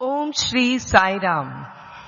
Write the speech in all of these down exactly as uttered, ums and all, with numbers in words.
Om Shri Sai Ram.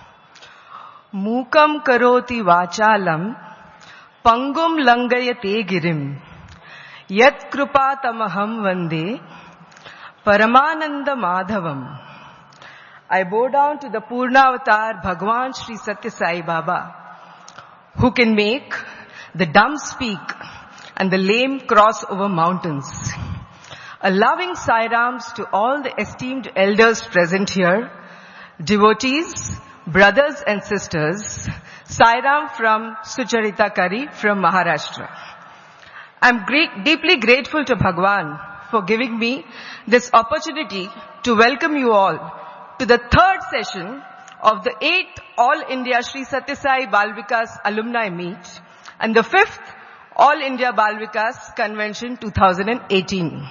Mukam karoti vachalam, pangum langayate girim, yat krupatamaham vande, paramananda madhavam. I bow down to the Purnavatar Bhagwan Shri Satya Sai Baba, who can make the dumb speak and the lame cross over mountains. A loving Sairams to all the esteemed elders present here, devotees, brothers and sisters, Sairam from Sucharita Kari from Maharashtra. I'm great, deeply grateful to Bhagwan for giving me this opportunity to welcome you all to the third session of the eighth All India Shri Satya Sai Bal Vikas Alumni Meet and the fifth All India Bal Vikas Convention twenty eighteen.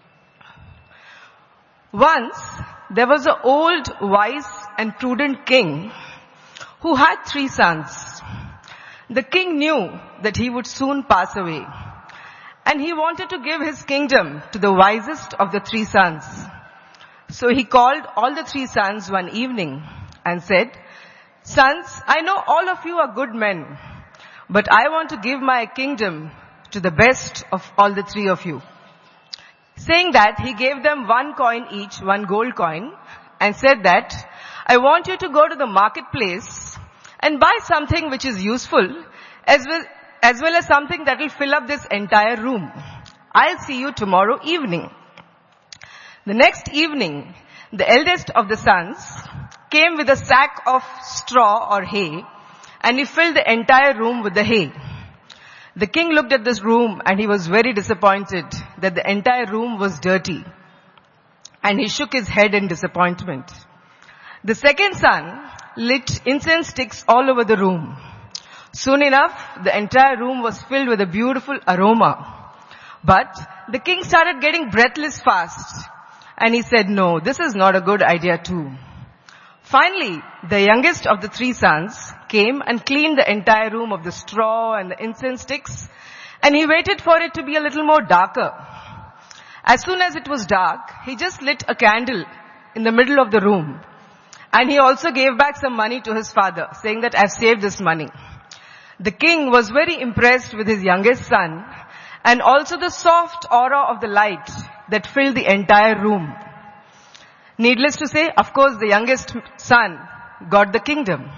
Once, there was an old, wise and prudent king who had three sons. The king knew that he would soon pass away, and he wanted to give his kingdom to the wisest of the three sons. So he called all the three sons one evening and said, "Sons, I know all of you are good men, but I want to give my kingdom to the best of all the three of you." Saying that, he gave them one coin each, one gold coin, and said that, "I want you to go to the marketplace and buy something which is useful, as well as, well as something that will fill up this entire room. I'll see you tomorrow evening." The next evening, the eldest of the sons came with a sack of straw or hay, and he filled the entire room with the hay. The king looked at this room and he was very disappointed that the entire room was dirty, and he shook his head in disappointment. The second son lit incense sticks all over the room. Soon enough, the entire room was filled with a beautiful aroma. But the king started getting breathless fast, and he said, "No, this is not a good idea too." Finally, the youngest of the three sons came and cleaned the entire room of the straw and the incense sticks, and he waited for it to be a little more darker. As soon as it was dark, he just lit a candle in the middle of the room, and he also gave back some money to his father, saying that, "I've saved this money." The king was very impressed with his youngest son, and also the soft aura of the light that filled the entire room. Needless to say, of course, the youngest son got the kingdom.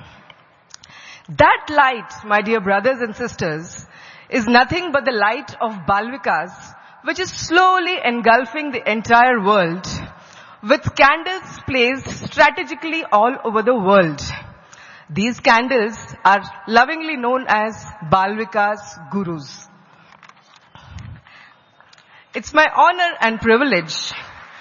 That light, my dear brothers and sisters, is nothing but the light of Balvikas, which is slowly engulfing the entire world, with candles placed strategically all over the world. These candles are lovingly known as Balvikas Gurus. It's my honor and privilege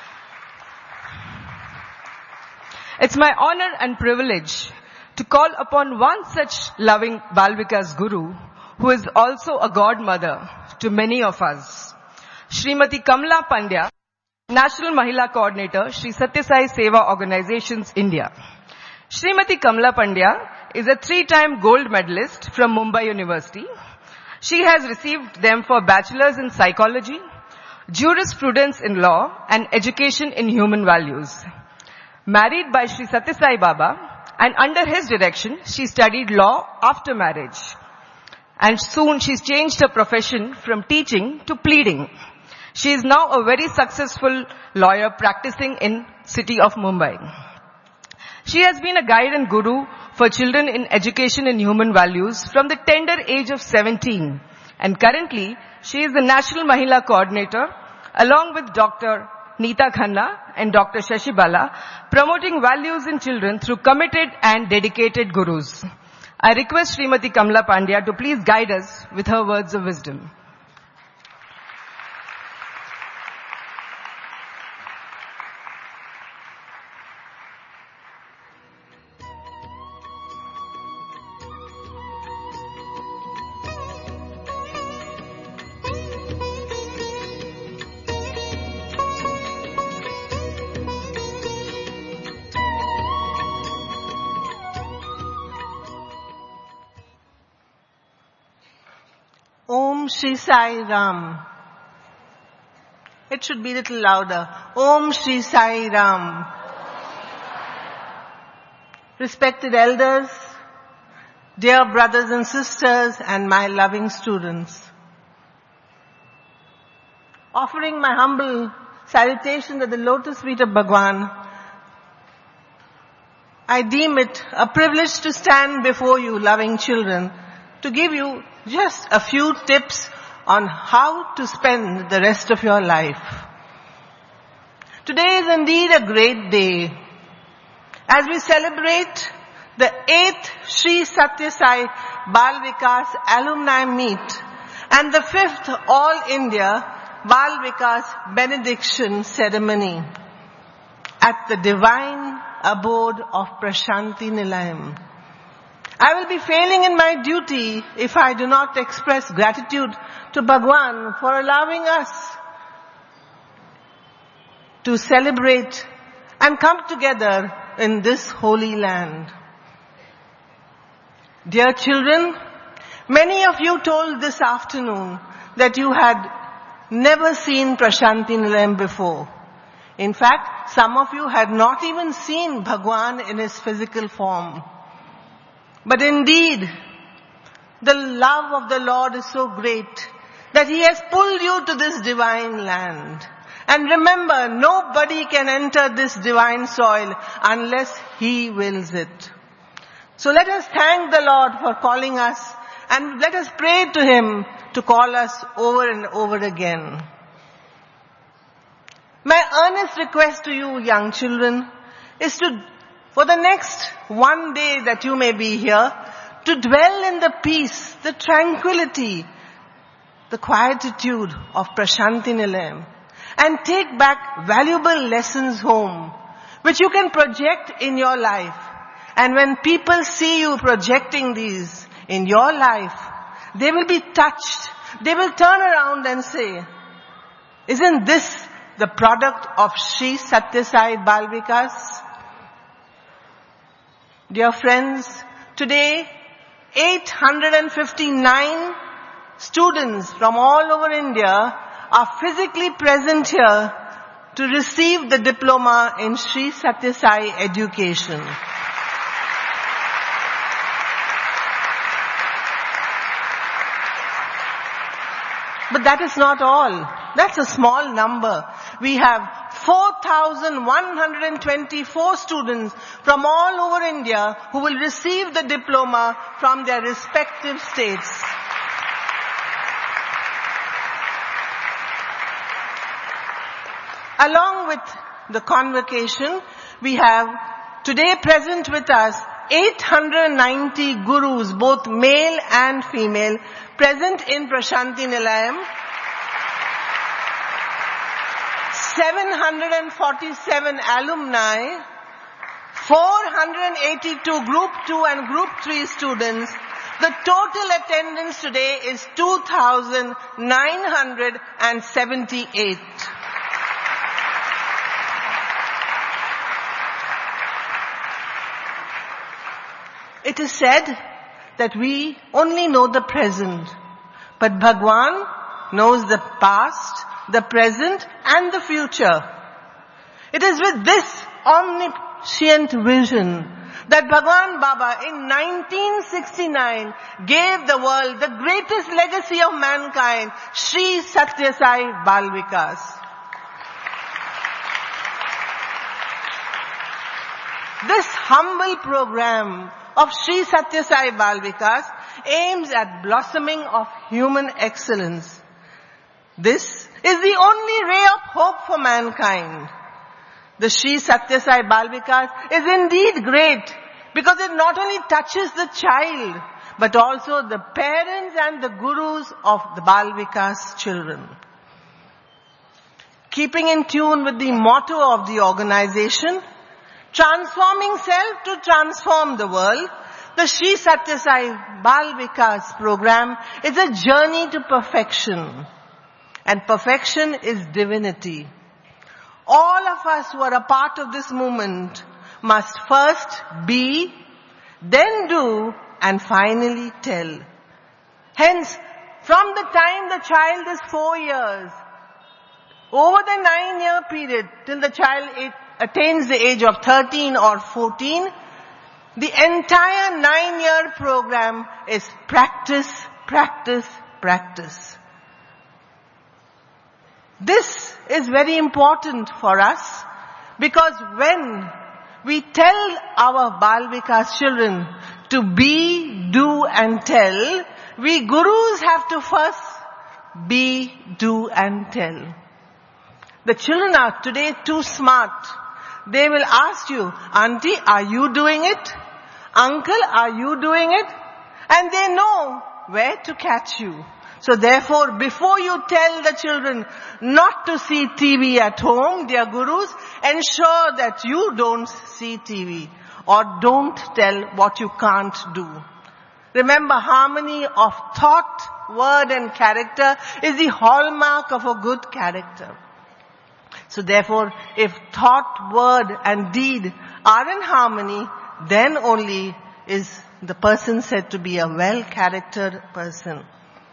It's my honor and privilege to call upon one such loving Balvikas Guru, who is also a godmother to many of us. Srimati Kamla Pandya, National Mahila Coordinator, Shri Satya Sai Seva Organizations, India. Srimati Kamla Pandya is a three-time gold medalist from Mumbai University. She has received them for bachelor's in psychology, jurisprudence in law, and education in human values. Married by Shri Satya Sai Baba, and under his direction, she studied law after marriage. And soon she's changed her profession from teaching to pleading. She is now a very successful lawyer practicing in city of Mumbai. She has been a guide and guru for children in education and human values from the tender age of seventeen. And currently, she is the National Mahila Coordinator along with Doctor Neeta Khanna and Doctor Shashi Bala, promoting values in children through committed and dedicated gurus. I request Srimati Kamla Pandya to please guide us with her words of wisdom. Om Shri Sai Ram. It should be a little louder. Om Shri Sai Ram. respected elders, dear brothers and sisters, and my loving students. Offering my humble salutation at the lotus feet of Bhagwan, I deem it a privilege to stand before you, loving children, to give you just a few tips on how to spend the rest of your life. Today is indeed a great day as we celebrate the eighth Sri Satya Sai Bal Vikas Alumni Meet and the fifth All India Bal Vikas Benediction Ceremony at the divine abode of Prashanti Nilayam. I will be failing in my duty if I do not express gratitude to Bhagwan for allowing us to celebrate and come together in this holy land. Dear children, many of you told this afternoon that you had never seen Prashanti Nilayam before. In fact, some of you had not even seen Bhagwan in his physical form. But indeed, the love of the Lord is so great that He has pulled you to this divine land. And remember, nobody can enter this divine soil unless He wills it. So let us thank the Lord for calling us, and let us pray to Him to call us over and over again. My earnest request to you, young children, is to, for the next one day that you may be here, to dwell in the peace, the tranquility, the quietude of Prashanti Nilayam, and take back valuable lessons home, which you can project in your life. And when people see you projecting these in your life, they will be touched. They will turn around and say, isn't this the product of Sri Satya Sai Bal Vikas? Dear friends, today eight hundred fifty-nine students from all over India are physically present here to receive the diploma in Sri Satya Sai education. But that is not all. That's a small number. We have four thousand one hundred twenty-four students from all over India who will receive the diploma from their respective states. Along with the convocation, we have today present with us eight hundred ninety gurus, both male and female, present in Prashanti Nilayam. seven hundred forty-seven alumni, four hundred eighty-two Group two and Group three students. The total attendance today is two thousand nine hundred seventy-eight. It is said that we only know the present, but Bhagwan knows the past, the present, and the future. It is with this omniscient vision that Bhagwan Baba in nineteen sixty-nine gave the world the greatest legacy of mankind, Sri Satya Sai Bal Vikas. This humble program of Sri Satya Sai Bal Vikas aims at blossoming of human excellence. This is the only ray of hope for mankind. The Sri Satya Sai Bal Vikas is indeed great because it not only touches the child but also the parents and the gurus of the Bal Vikas children. Keeping in tune with the motto of the organization, transforming self to transform the world, the Sri Satya Sai Bal Vikas program is a journey to perfection. And perfection is divinity. All of us who are a part of this movement must first be, then do, and finally tell. Hence, from the time the child is four years, over the nine-year period till the child attains the age of thirteen or fourteen, The entire nine-year program is practice, practice, practice. This is very important for us because when we tell our Bal Vikas children to be, do and tell, we gurus have to first be, do and tell. The children are today too smart. They will ask you, Auntie, are you doing it? Uncle, are you doing it? And they know where to catch you. So therefore, before you tell the children not to see T V at home, dear gurus, ensure that you don't see T V or don't tell what you can't do. Remember, harmony of thought, word and character is the hallmark of a good character. So therefore, if thought, word and deed are in harmony, then only is the person said to be a well-charactered person.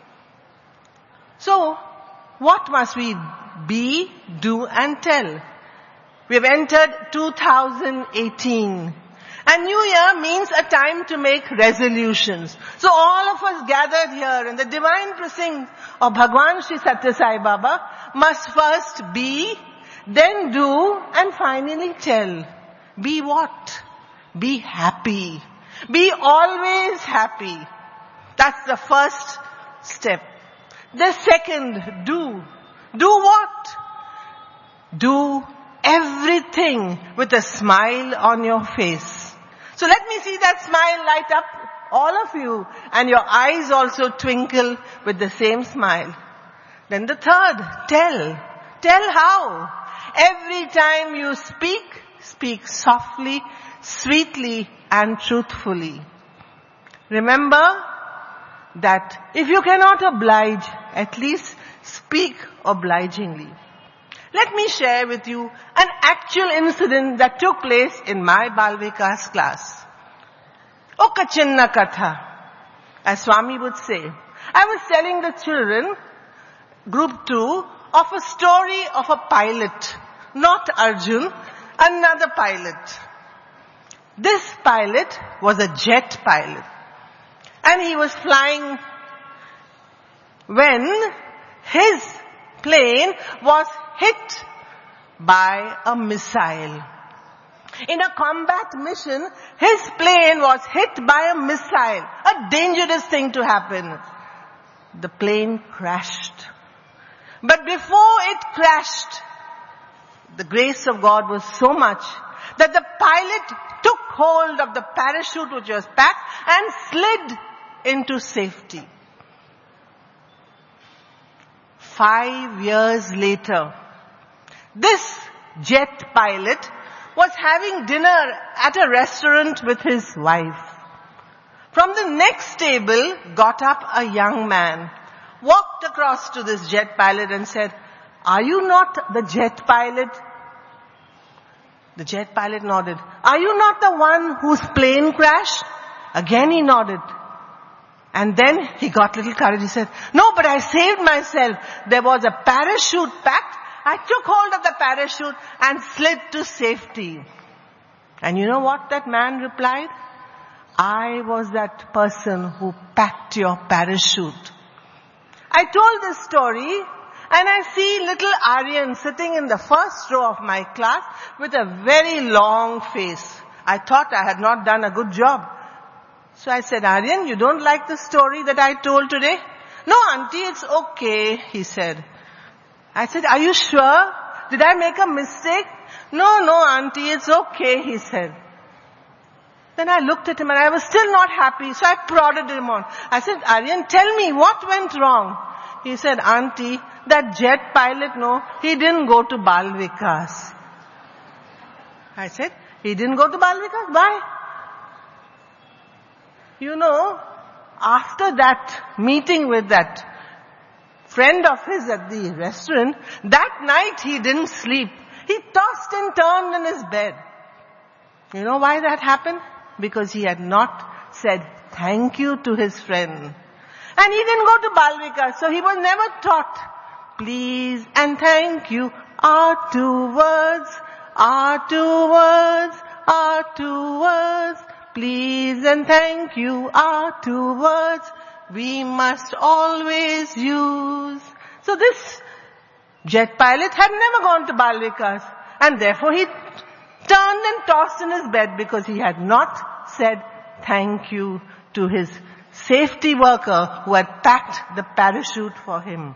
So, what must we be, do and tell? We have entered two thousand eighteen. And New Year means a time to make resolutions. So all of us gathered here in the divine precinct of Bhagwan Sri Satya Sai Baba must first be, then do and finally tell. Be what? Be happy. Be always happy. That's the first step. The second, do. Do what? Do everything with a smile on your face. So let me see that smile light up, all of you, and your eyes also twinkle with the same smile. Then the third, tell. Tell how. Every time you speak, speak softly, sweetly, and truthfully. Remember that if you cannot oblige, at least speak obligingly. Let me share with you an actual incident that took place in my Bal Vikas class. Oka chinna katha, as Swami would say. I was telling the children, group two, of a story of a pilot, not Arjun, another pilot. This pilot was a jet pilot. And he was flying when his plane was hit by a missile. In a combat mission, his plane was hit by a missile. A dangerous thing to happen. The plane crashed. But before it crashed, the grace of God was so much that the pilot took hold of the parachute which was packed and slid into safety. Five years later, this jet pilot was having dinner at a restaurant with his wife. From the next table got up a young man, walked across to this jet pilot and said, "Are you not the jet pilot?" The jet pilot nodded. "Are you not the one whose plane crashed?" Again he nodded. And then he got little courage. He said, "No, but I saved myself. There was a parachute packed. I took hold of the parachute and slid to safety." And you know what that man replied? "I was that person who packed your parachute." I told this story and I see little Aryan sitting in the first row of my class with a very long face. I thought I had not done a good job. So I said, "Aryan, you don't like the story that I told today?" "No, auntie, it's okay," he said. I said, "Are you sure? Did I make a mistake?" "No, no, auntie, it's okay," he said. Then I looked at him and I was still not happy, so I prodded him on. I said, "Aryan, tell me what went wrong?" He said, "Auntie, that jet pilot, no, he didn't go to Bal Vikas." I said, "He didn't go to Bal Vikas? Why?" You know, after that meeting with that friend of his at the restaurant, that night he didn't sleep. He tossed and turned in his bed. You know why that happened? Because he had not said thank you to his friend. And he didn't go to Bal Vikas, so he was never taught. Please and thank you are two words, are two words, are two words. please and thank you are two words we must always use. So this jet pilot had never gone to Bal Vikas, and therefore he turned and tossed in his bed because he had not said thank you to his safety worker who had packed the parachute for him.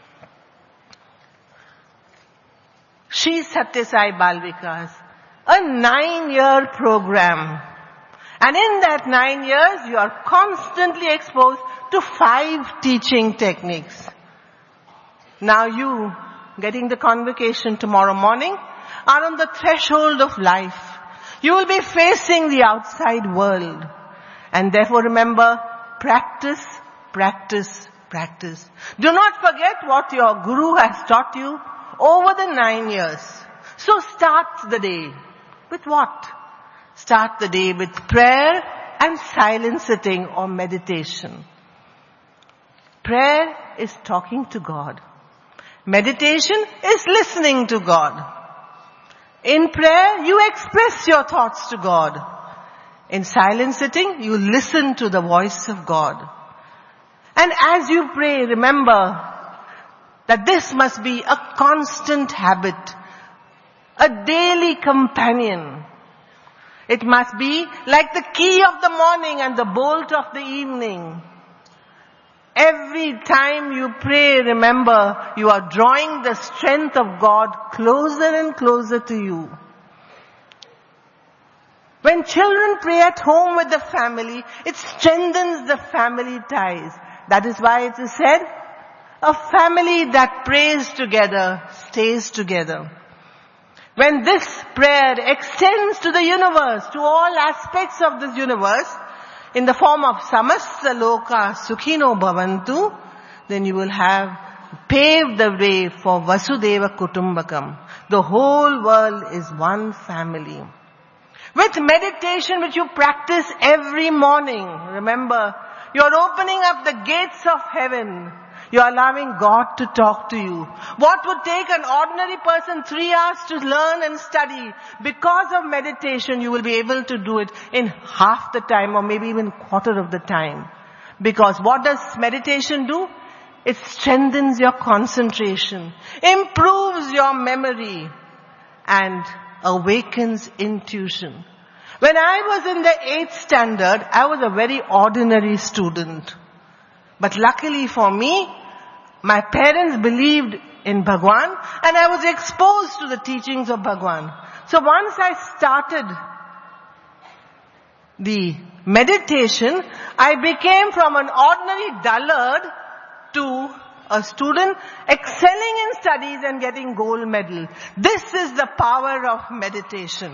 Shri Satya Sai Bal Vikas, a nine-year program. And in that nine years, you are constantly exposed to five teaching techniques. Now you, getting the convocation tomorrow morning, are on the threshold of life. You will be facing the outside world. And therefore remember, practice, practice, practice. Do not forget what your Guru has taught you over the nine years. So start the day. With what? Start the day with prayer and silent sitting or meditation. Prayer is talking to God. Meditation is listening to God. In prayer, you express your thoughts to God. In silent sitting, you listen to the voice of God. And as you pray, remember that this must be a constant habit, a daily companion. It must be like the key of the morning and the bolt of the evening. Every time you pray, remember, you are drawing the strength of God closer and closer to you. When children pray at home with the family, it strengthens the family ties. That is why it is said, a family that prays together stays together. When this prayer extends to the universe, to all aspects of this universe, in the form of samasta loka sukhino bhavantu, then you will have paved the way for Vasudeva Kutumbakam. The whole world is one family. With meditation which you practice every morning, remember, you are opening up the gates of heaven. You are allowing God to talk to you. What would take an ordinary person three hours to learn and study, because of meditation you will be able to do it in half the time or maybe even quarter of the time. Because what does meditation do? It strengthens your concentration, improves your memory, and awakens intuition. When I was in the eighth standard, I was a very ordinary student. But luckily for me, my parents believed in Bhagwan and I was exposed to the teachings of Bhagwan. So once I started the meditation, I became from an ordinary dullard to a student excelling in studies and getting gold medal. This is the power of meditation.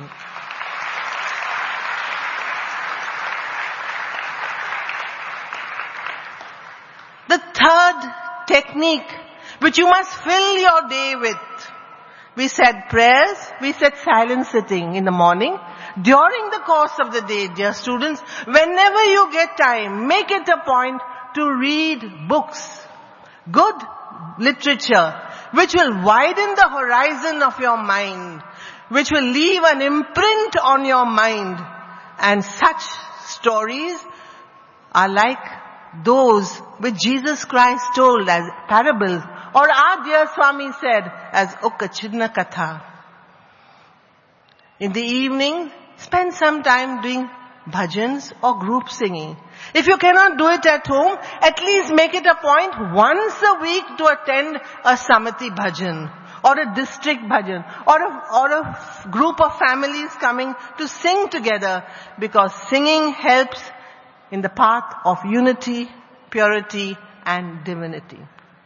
The third technique which you must fill your day with. We said prayers, we said silent sitting in the morning. During the course of the day, dear students, whenever you get time, make it a point to read books, good literature, which will widen the horizon of your mind, which will leave an imprint on your mind. And such stories are like those which Jesus Christ told as parables, or our dear Swami said as Okachidna Katha. In the evening, spend some time doing bhajans or group singing. If you cannot do it at home, at least make it a point once a week to attend a Samati bhajan, or a district bhajan, or a, or a group of families coming to sing together, because singing helps in the path of unity, purity, and divinity.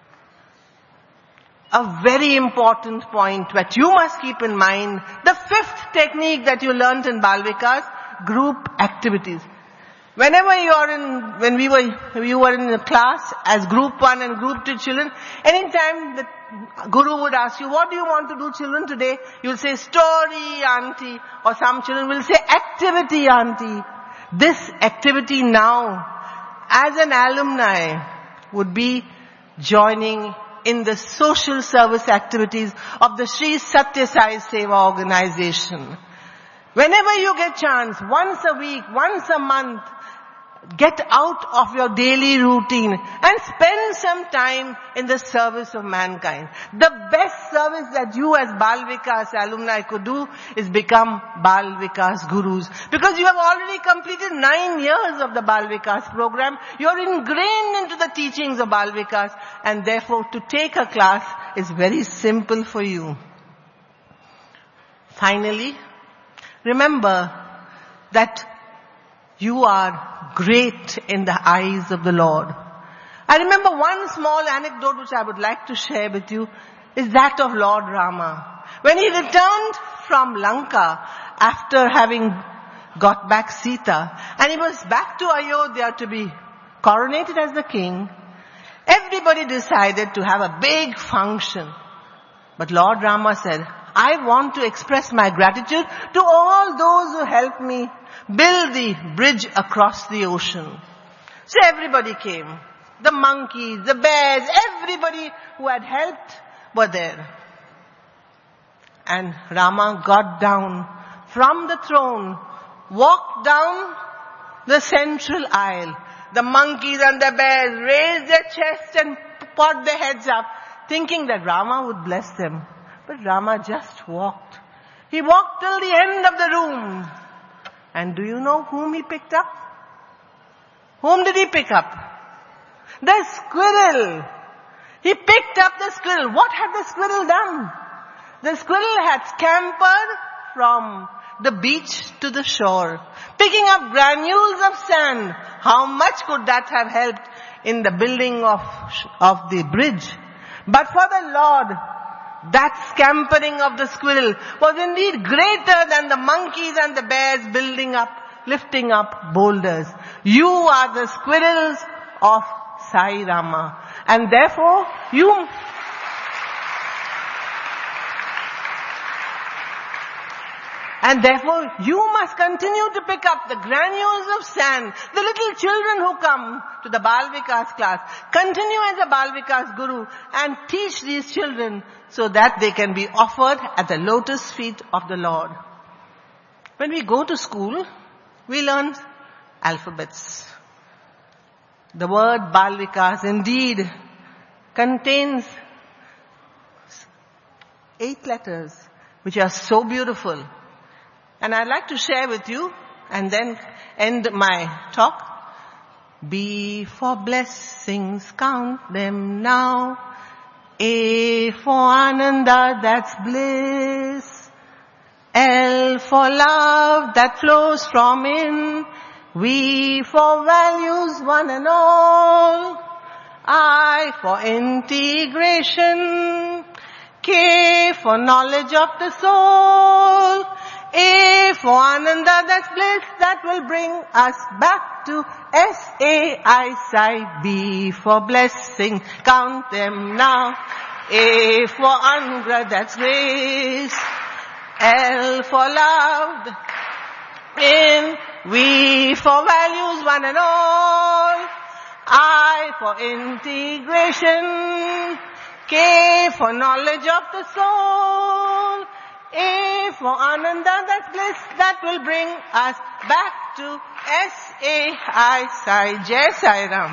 A very important point that you must keep in mind, the fifth technique that you learnt in Bal Vikas, group activities. Whenever you are in, when we were, you were in the class as group one and group two children, anytime the Guru would ask you, what do you want to do children today? You will say story, auntie, or some children will say activity, auntie. This activity now, as an alumni, would be joining in the social service activities of the Shri Satya Sai Seva organization. Whenever you get chance, once a week, once a month, get out of your daily routine and spend some time in the service of mankind. The best service that you as Bal Vikas alumni could do is become Bal Vikas gurus. Because you have already completed nine years of the Bal Vikas program. You are ingrained into the teachings of Bal Vikas, and therefore to take a class is very simple for you. Finally, remember that you are great in the eyes of the Lord. I remember one small anecdote which I would like to share with you is that of Lord Rama. When he returned from Lanka after having got back Sita, and he was back to Ayodhya to be coronated as the king, everybody decided to have a big function. But Lord Rama said, I want to express my gratitude to all those who helped me build the bridge across the ocean. So everybody came. The monkeys, the bears, everybody who had helped were there. And Rama got down from the throne, walked down the central aisle. The monkeys and the bears raised their chests and put their heads up, thinking that Rama would bless them. But Rama just walked. He walked till the end of the room. And do you know whom he picked up? Whom did he pick up? The squirrel. He picked up the squirrel. What had the squirrel done? The squirrel had scampered from the beach to the shore, picking up granules of sand. How much could that have helped in the building of, of the bridge? But for the Lord, that scampering of the squirrel was indeed greater than the monkeys and the bears building up, lifting up boulders. You are the squirrels of Sai Rama. And therefore, you... And therefore, you must continue to pick up the granules of sand. The little children who come to the Bal Vikas class, continue as a Bal Vikas guru and teach these children so that they can be offered at the lotus feet of the Lord. When we go to school, we learn alphabets. The word Bal Vikas indeed contains eight letters which are so beautiful. And I'd like to share with you and then end my talk. B for blessings, count them now. A for Ananda, that's bliss. L for love that flows from in. V for values, one and all. I for integration. K for knowledge of the soul. A for Ananda, that's bliss, that will bring us back to S A I Sai. B for blessing, count them now. A for Angra, that's grace. L for love, in. V for values, one and all. I for integration. K for knowledge of the soul. A for Ananda, that's bliss, that will bring us back to S A I Sai. Jai Sai Ram.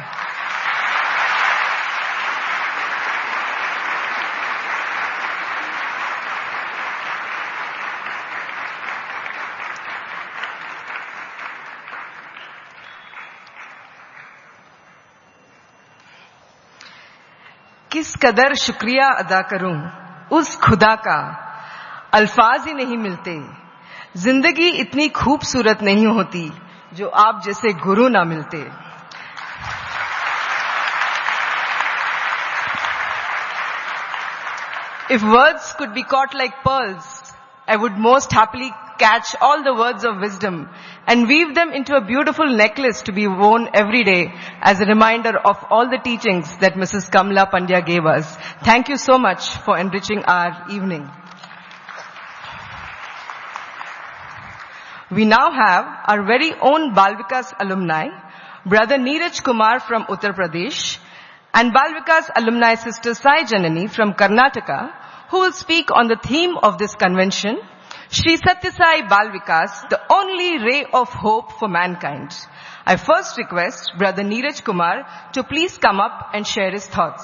किस कदर शुक्रिया अदा करूं उस खुदा का, अल्फाज ही नहीं मिलते. जिंदगी इतनी खूबसूरत नहीं होती जो आप जैसे गुरु ना मिलते. If words could be caught like pearls, I would most happily catch all the words of wisdom and weave them into a beautiful necklace to be worn every day as a reminder of all the teachings that Missus Kamla Pandya gave us. Thank you so much for enriching our evening. We now have our very own Bal Vikas alumni, Brother Neeraj Kumar from Uttar Pradesh, and Bal Vikas alumni Sister Sai Janani from Karnataka, who will speak on the theme of this convention, Shri Satya Sai Bal Vikas, the only ray of hope for mankind. I first request Brother Neeraj Kumar to please come up and share his thoughts.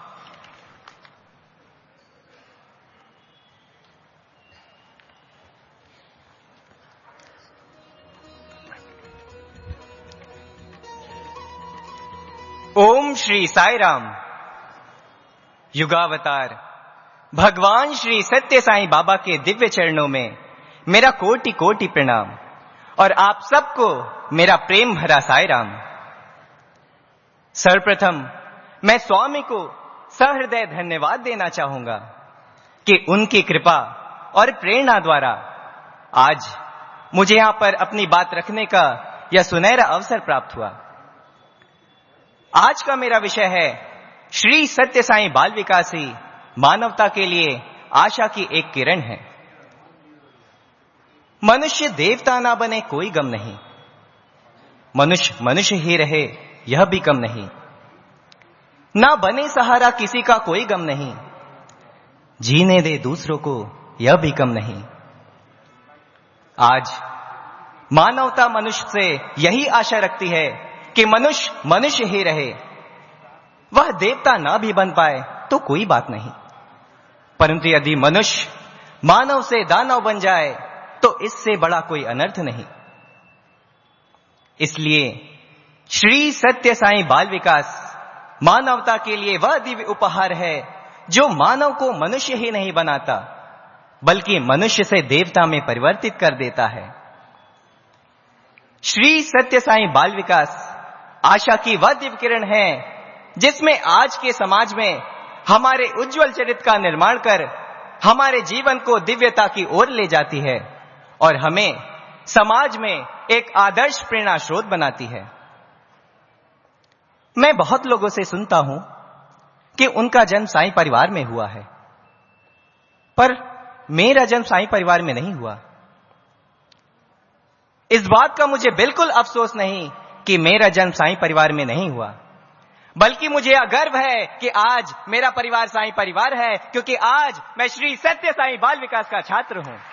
ओम श्री साई राम। युगावतार भगवान श्री सत्य साईं बाबा के दिव्य चरणों में मेरा कोटि कोटि प्रणाम और आप सबको मेरा प्रेम भरा साई राम। सर्वप्रथम मैं स्वामी को सहृदय धन्यवाद देना चाहूंगा कि उनकी कृपा और प्रेरणा द्वारा आज मुझे यहां पर अपनी बात रखने का यह सुनहरा अवसर प्राप्त हुआ। आज का मेरा विषय है श्री सत्य साईं बाल विकास ही मानवता के लिए आशा की एक किरण है। मनुष्य देवता ना बने कोई गम नहीं, मनुष्य मनुष्य ही रहे यह भी कम नहीं, ना बने सहारा किसी का कोई गम नहीं, जीने दे दूसरों को यह भी कम नहीं। आज मानवता मनुष्य से यही आशा रखती है कि मनुष्य मनुष्य ही रहे, वह देवता ना भी बन पाए तो कोई बात नहीं, परंतु यदि मनुष्य मानव से दानव बन जाए तो इससे बड़ा कोई अनर्थ नहीं। इसलिए श्री सत्य साईं बाल विकास मानवता के लिए वह दिव्य उपहार है जो मानव को मनुष्य ही नहीं बनाता बल्कि मनुष्य से देवता में परिवर्तित कर देता है। श्री सत्य साईं बाल विकास आशा की वह दिव्य किरण है जिसमें आज के समाज में हमारे उज्जवल चरित्र का निर्माण कर हमारे जीवन को दिव्यता की ओर ले जाती है और हमें समाज में एक आदर्श प्रेरणा स्रोत बनाती है। मैं बहुत लोगों से सुनता हूं कि उनका जन्म साईं परिवार में हुआ है, पर मेरा जन्म साईं परिवार में नहीं हुआ। इस बात का मुझे बिल्कुल अफसोस नहीं कि मेरा जन्म साईं परिवार में नहीं हुआ, बल्कि मुझे यह गर्व है कि आज मेरा परिवार साईं परिवार है, क्योंकि आज मैं श्री सत्य साईं बाल विकास का छात्र हूं।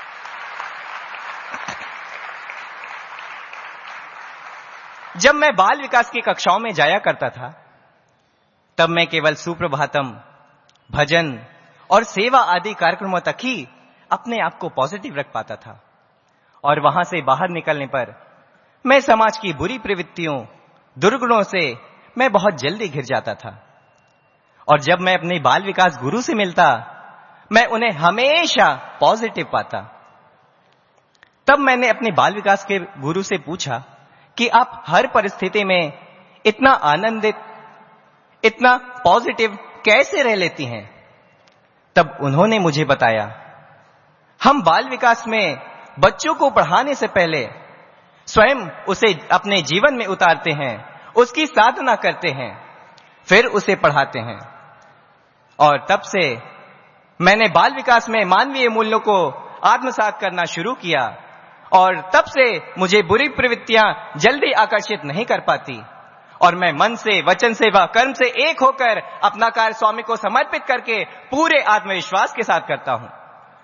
जब मैं बाल विकास की कक्षाओं में जाया करता था तब मैं केवल सुप्रभातम, भजन और सेवा आदि कार्यक्रमों तक ही अपने आप को पॉजिटिव रख पाता था और वहां से बाहर निकलने पर मैं समाज की बुरी प्रवृत्तियों, दुर्गुणों से मैं बहुत जल्दी घिर जाता था। और जब मैं अपने बाल विकास गुरु से मिलता मैं उन्हें हमेशा पॉजिटिव पाता। तब मैंने अपने बाल विकास के गुरु से पूछा कि आप हर परिस्थिति में इतना आनंदित, इतना पॉजिटिव कैसे रह लेती हैं? तब उन्होंने मुझे बताया, हम बाल विकास में बच्चों को पढ़ाने से पहले स्वयं उसे अपने जीवन में उतारते हैं, उसकी साधना करते हैं, फिर उसे पढ़ाते हैं। और तब से मैंने बाल विकास में मानवीय मूल्यों को आत्मसात करना शुरू किया और तब से मुझे बुरी प्रवृत्तियां जल्दी आकर्षित नहीं कर पाती और मैं मन से, वचन से व कर्म से एक होकर अपना कार्य स्वामी को समर्पित करके पूरे आत्मविश्वास के साथ करता हूं।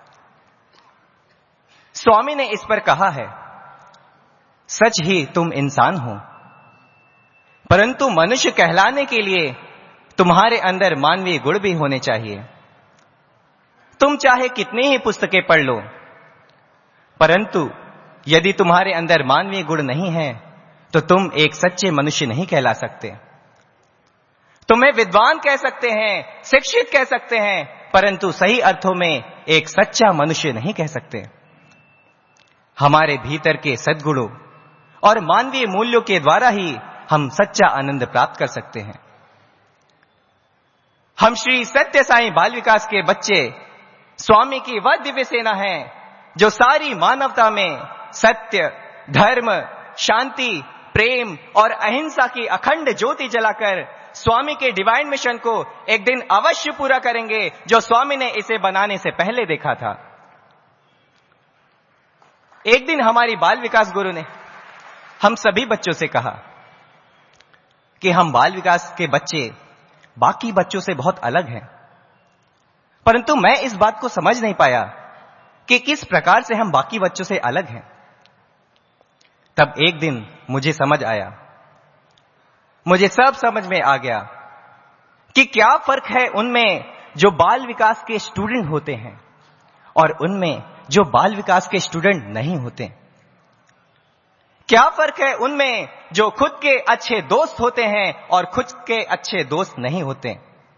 स्वामी ने इस पर कहा है, सच ही तुम इंसान हो, परंतु मनुष्य कहलाने के लिए तुम्हारे अंदर मानवीय गुण भी होने चाहिए। तुम चाहे कितनी ही पुस्तकें पढ़ लो, परंतु यदि तुम्हारे अंदर मानवीय गुण नहीं है तो तुम एक सच्चे मनुष्य नहीं कहला सकते। तुम्हें विद्वान कह सकते हैं, शिक्षित कह सकते हैं, परंतु सही अर्थों में एक सच्चा मनुष्य नहीं कह सकते। हमारे भीतर के सद्गुणों और मानवीय मूल्यों के द्वारा ही हम सच्चा आनंद प्राप्त कर सकते हैं। हम श्री सत्य साईं बाल विकास के बच्चे स्वामी की वह दिव्य सेना है जो सारी मानवता में सत्य, धर्म, शांति, प्रेम और अहिंसा की अखंड ज्योति जलाकर स्वामी के डिवाइन मिशन को एक दिन अवश्य पूरा करेंगे, जो स्वामी ने इसे बनाने से पहले देखा था। एक दिन हमारी बाल विकास गुरु ने हम सभी बच्चों से कहा कि हम बाल विकास के बच्चे बाकी बच्चों से बहुत अलग हैं, परंतु मैं इस बात को समझ नहीं पाया कि किस प्रकार से हम बाकी बच्चों से अलग हैं। तब एक दिन मुझे समझ आया, मुझे सब समझ में आ गया कि क्या फर्क है उनमें जो बाल विकास के स्टूडेंट होते हैं और उनमें जो बाल विकास के स्टूडेंट नहीं होते। क्या फर्क है उनमें जो खुद के अच्छे दोस्त होते हैं और खुद के अच्छे दोस्त नहीं होते।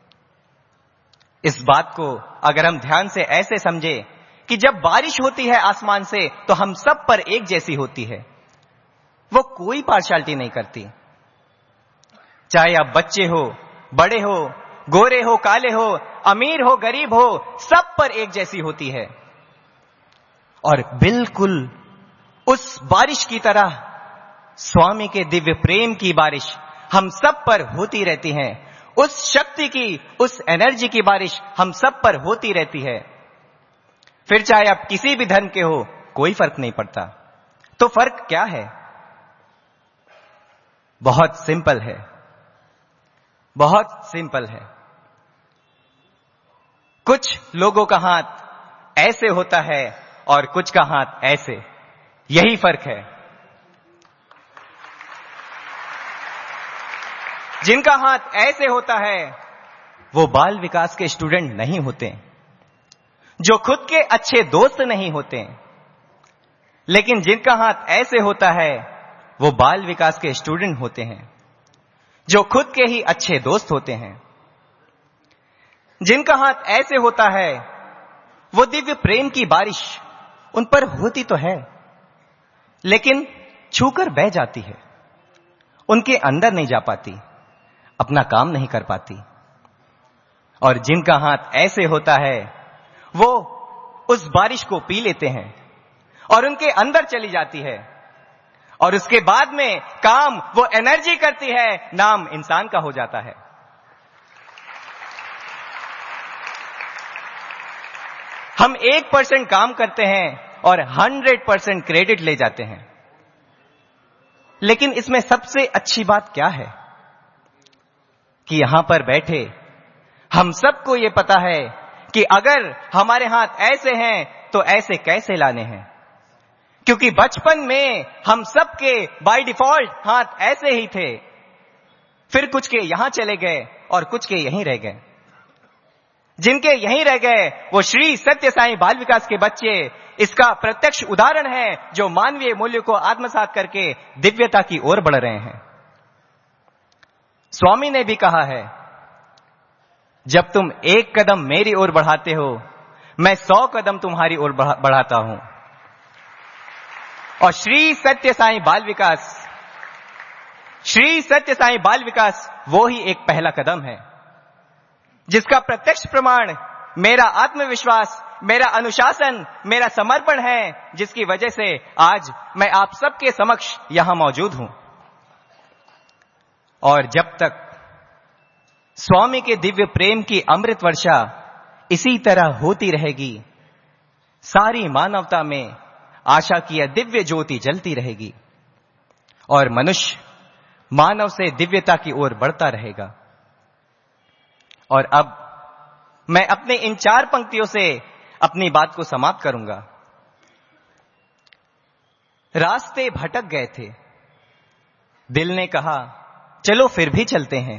इस बात को अगर हम ध्यान से ऐसे समझे कि जब बारिश होती है आसमान से तो हम सब पर एक जैसी होती है, वो कोई पार्शियलिटी नहीं करती। चाहे आप बच्चे हो, बड़े हो, गोरे हो, काले हो, अमीर हो, गरीब हो, सब पर एक जैसी होती है। और बिल्कुल उस बारिश की तरह स्वामी के दिव्य प्रेम की बारिश हम सब पर होती रहती है। उस शक्ति की, उस एनर्जी की बारिश हम सब पर होती रहती है। फिर चाहे आप किसी भी धर्म के हो, कोई फर्क नहीं पड़ता। तो फर्क क्या है? बहुत सिंपल है, बहुत सिंपल है। कुछ लोगों का हाथ ऐसे होता है और कुछ का हाथ ऐसे, यही फर्क है। जिनका हाथ ऐसे होता है वो बाल विकास के स्टूडेंट नहीं होते, जो खुद के अच्छे दोस्त नहीं होते। लेकिन जिनका हाथ ऐसे होता है वो बाल विकास के स्टूडेंट होते हैं, जो खुद के ही अच्छे दोस्त होते हैं। जिनका हाथ ऐसे होता है वो दिव्य प्रेम की बारिश उन पर होती तो है, लेकिन छूकर बह जाती है, उनके अंदर नहीं जा पाती, अपना काम नहीं कर पाती। और जिनका हाथ ऐसे होता है वो उस बारिश को पी लेते हैं और उनके अंदर चली जाती है, और उसके बाद में काम वो एनर्जी करती है, नाम इंसान का हो जाता है। हम एक परसेंट काम करते हैं और हंड्रेड परसेंट क्रेडिट ले जाते हैं। लेकिन इसमें सबसे अच्छी बात क्या है कि यहां पर बैठे हम सबको ये पता है कि अगर हमारे हाथ ऐसे हैं तो ऐसे कैसे लाने हैं, क्योंकि बचपन में हम सबके बाय डिफॉल्ट हाथ ऐसे ही थे। फिर कुछ के यहां चले गए और कुछ के यहीं रह गए। जिनके यहीं रह गए वो श्री सत्य साईं बाल विकास के बच्चे इसका प्रत्यक्ष उदाहरण है, जो मानवीय मूल्य को आत्मसात करके दिव्यता की ओर बढ़ रहे हैं। स्वामी ने भी कहा है, जब तुम एक कदम मेरी ओर बढ़ाते हो मैं सौ कदम तुम्हारी ओर बढ़ाता हूं। और श्री सत्य साईं बाल विकास श्री सत्य साईं बाल विकास वो ही एक पहला कदम है, जिसका प्रत्यक्ष प्रमाण मेरा आत्मविश्वास, मेरा अनुशासन, मेरा समर्पण है, जिसकी वजह से आज मैं आप सबके समक्ष यहां मौजूद हूं। और जब तक स्वामी के दिव्य प्रेम की अमृत वर्षा इसी तरह होती रहेगी, सारी मानवता में आशा की यह दिव्य ज्योति जलती रहेगी और मनुष्य मानव से दिव्यता की ओर बढ़ता रहेगा। और अब मैं अपने इन चार पंक्तियों से अपनी बात को समाप्त करूंगा। रास्ते भटक गए थे, दिल ने कहा चलो फिर भी चलते हैं।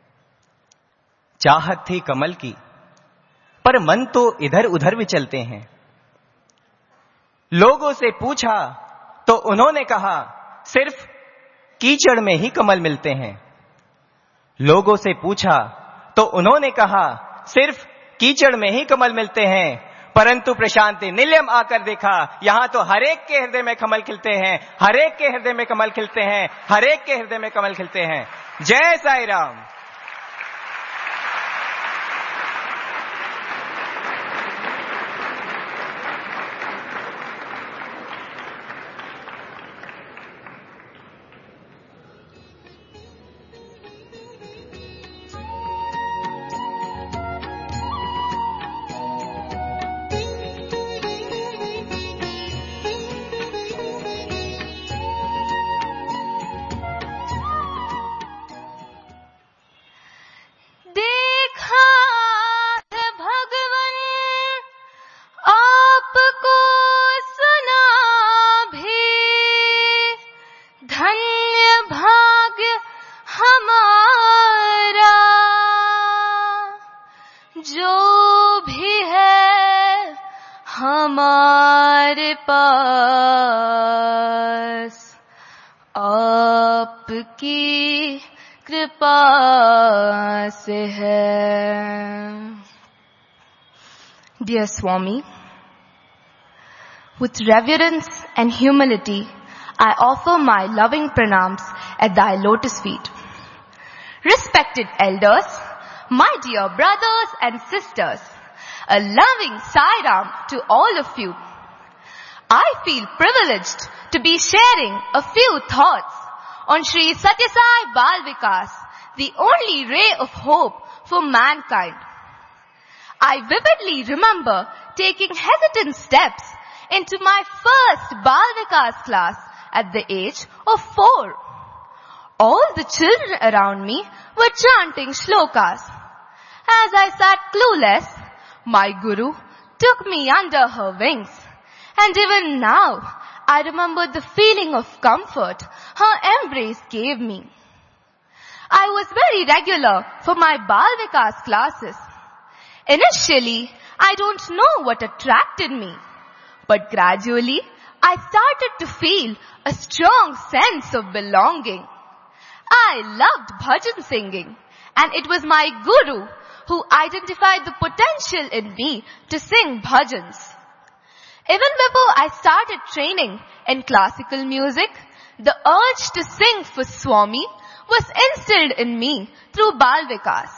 चाहत थी कमल की, पर मन तो इधर उधर भी चलते हैं। लोगों से पूछा तो उन्होंने कहा सिर्फ कीचड़ में ही कमल मिलते हैं। लोगों से पूछा तो उन्होंने कहा सिर्फ कीचड़ में ही कमल मिलते हैं। परंतु प्रशांति निलयम आकर देखा, यहां तो हरेक के हृदय में कमल खिलते हैं, हरेक के हृदय में कमल खिलते हैं, हरेक के हृदय में कमल खिलते हैं। जय साई राम। धन्य भाग्य हमारा, जो भी है हमारे पास आपकी कृपा से है. Dear Swami, with reverence and humility, I offer my loving pranams at thy lotus feet. Respected elders, my dear brothers and sisters, a loving sairam to all of you. I feel privileged to be sharing a few thoughts on Sri Satya Sai Bal Vikas, the only ray of hope for mankind. I vividly remember taking hesitant steps into my first Bal Vikas class at the age of four. All the children around me were chanting shlokas. As I sat clueless, my guru took me under her wings. And even now, I remember the feeling of comfort her embrace gave me. I was very regular for my Bal Vikas classes. Initially, I don't know what attracted me, but gradually, I started to feel a strong sense of belonging. I loved bhajan singing, and it was my guru who identified the potential in me to sing bhajans. Even before I started training in classical music, the urge to sing for Swami was instilled in me through Bal Vikas.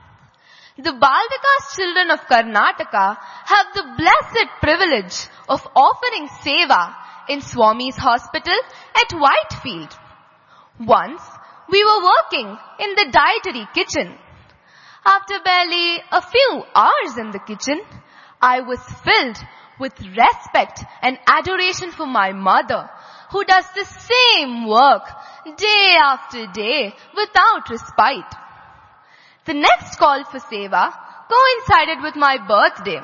The Bal Vikas children of Karnataka have the blessed privilege of offering seva in Swami's hospital at Whitefield. Once, we were working in the dietary kitchen. After barely a few hours in the kitchen, I was filled with respect and adoration for my mother, who does the same work day after day without respite. The next call for seva coincided with my birthday.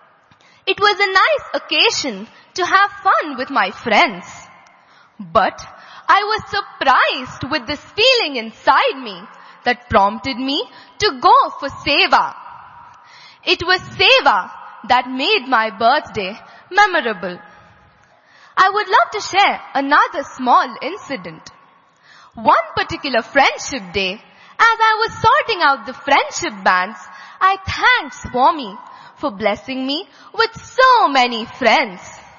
It was a nice occasion to have fun with my friends. But I was surprised with this feeling inside me that prompted me to go for seva. It was seva that made my birthday memorable. I would love to share another small incident. One particular friendship day, as I was sorting out the friendship bands, I thanked Swami for blessing me with so many friends.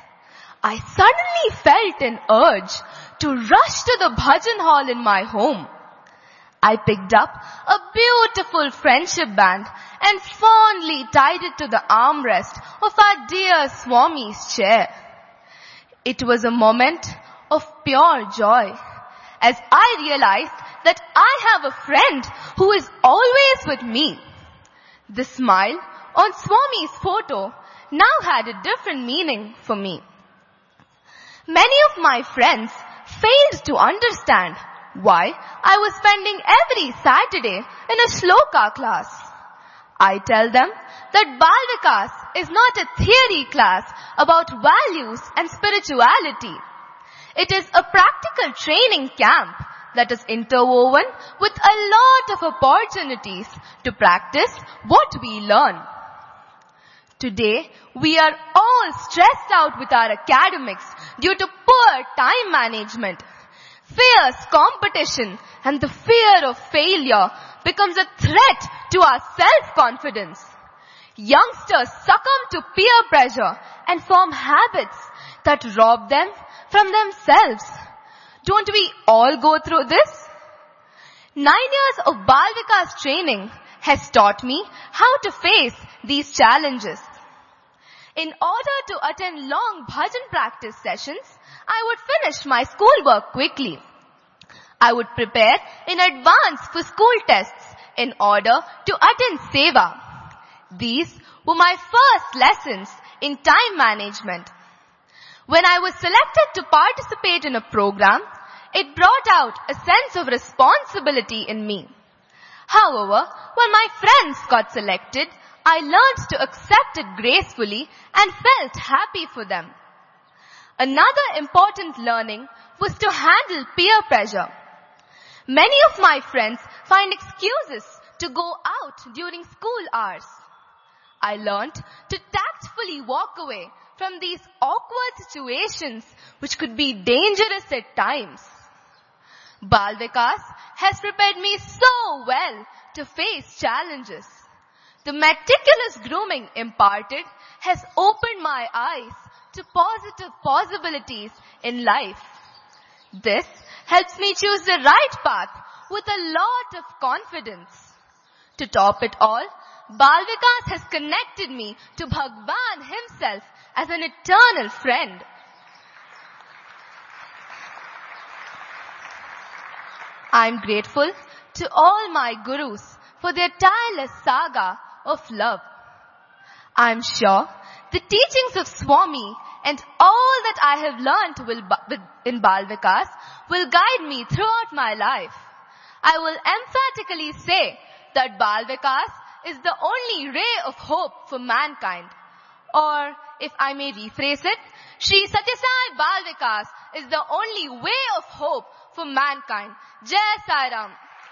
I suddenly felt an urge to rush to the bhajan hall in my home. I picked up a beautiful friendship band and fondly tied it to the armrest of our dear Swami's chair. It was a moment of pure joy as I realized that I have a friend who is always with me. The smile on Swami's photo now had a different meaning for me. Many of my friends failed to understand why I was spending every Saturday in a shloka class. I tell them that Bal Vikas is not a theory class about values and spirituality. It is a practical training camp that is interwoven with a lot of opportunities to practice what we learn. Today, we are all stressed out with our academics due to poor time management. Fierce competition and the fear of failure becomes a threat to our self-confidence. Youngsters succumb to peer pressure and form habits that rob them from themselves. Don't we all go through this? Nine years of Bal Vikas training has taught me how to face these challenges. In order to attend long bhajan practice sessions, I would finish my schoolwork quickly. I would prepare in advance for school tests in order to attend seva. These were my first lessons in time management. When I was selected to participate in a program, it brought out a sense of responsibility in me. However, when my friends got selected, I learned to accept it gracefully and felt happy for them. Another important learning was to handle peer pressure. Many of my friends find excuses to go out during school hours. I learned to tactfully walk away from these awkward situations which could be dangerous at times. Bal Vikas has prepared me so well to face challenges. The meticulous grooming imparted has opened my eyes to positive possibilities in life. This helps me choose the right path with a lot of confidence. To top it all, Bal Vikas has connected me to Bhagwan himself as an eternal friend. I am grateful to all my gurus for their tireless saga of love. I am sure the teachings of Swami and all that I have learnt will, in Bal Vikas will guide me throughout my life. I will emphatically say that Bal Vikas is the only ray of hope for mankind. Or, if I may rephrase it, Shri Satya Sai Bal Vikas is the only way of hope for mankind. Jai Sai Ram.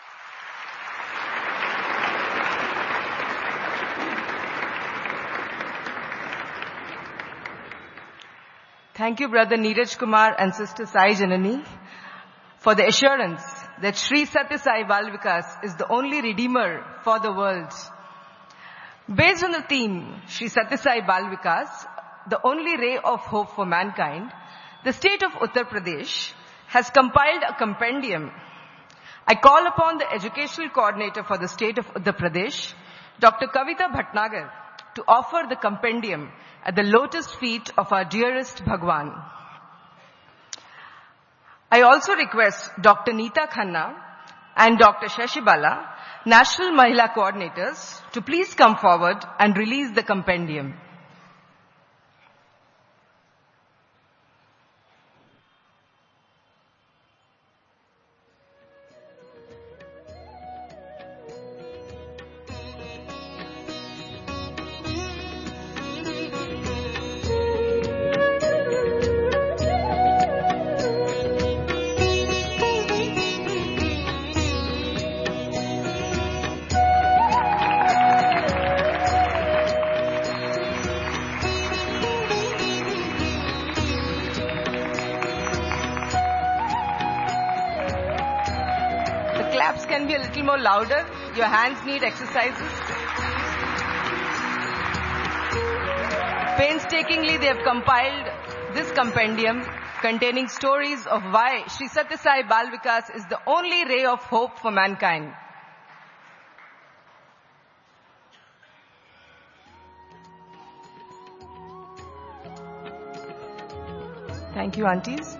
Thank you, Brother Neeraj Kumar and Sister Sai Janani, for the assurance that Shri Satya Sai Bal Vikas is the only redeemer for the world. Based on the theme, Shri Satya Sai Bal Vikas, the only ray of hope for mankind, the state of Uttar Pradesh has compiled a compendium. I call upon the educational coordinator for the state of Uttar Pradesh, Doctor Kavita Bhatnagar, to offer the compendium at the lotus feet of our dearest Bhagwan. I also request Doctor Neeta Khanna and Doctor Shashibala, National Mahila Coordinators, to please come forward and release the compendium. Can be a little more louder. Your hands need exercises. Painstakingly, they have compiled this compendium containing stories of why Shri Satya Sai Bal Vikas is the only ray of hope for mankind. Thank you, aunties.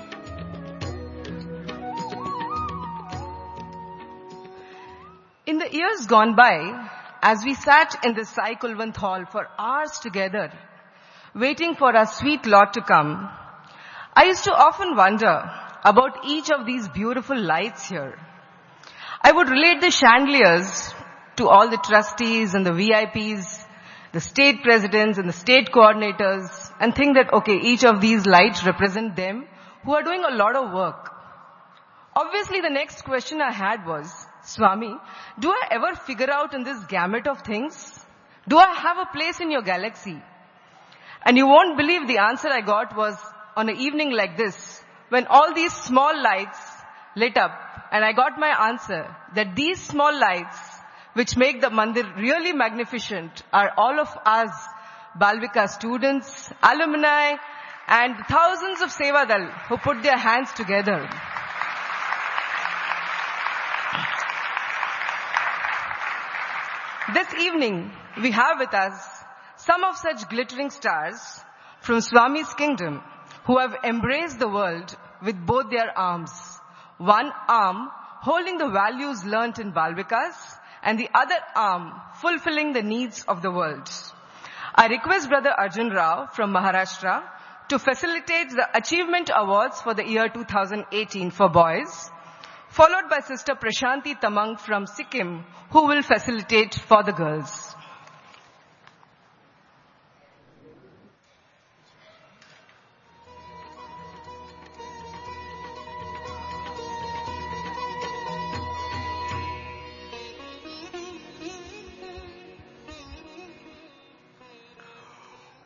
In the years gone by, as we sat in the Sai Kulwant Hall for hours together, waiting for our sweet Lord to come, I used to often wonder about each of these beautiful lights here. I would relate the chandeliers to all the trustees and the V I Ps, the state presidents and the state coordinators, and think that, okay, each of these lights represent them who are doing a lot of work. Obviously, the next question I had was, Swami, do I ever figure out in this gamut of things? Do I have a place in your galaxy? And you won't believe the answer I got was on an evening like this, when all these small lights lit up, and I got my answer that these small lights, which make the mandir really magnificent, are all of us, Bal Vikas students, alumni, and thousands of Sevadal who put their hands together. This evening, we have with us some of such glittering stars from Swami's kingdom who have embraced the world with both their arms. One arm holding the values learnt in Bal Vikas and the other arm fulfilling the needs of the world. I request Brother Arjun Rao from Maharashtra to facilitate the Achievement Awards for the year two thousand eighteen for boys, followed by Sister Prashanti Tamang from Sikkim, who will facilitate for the girls.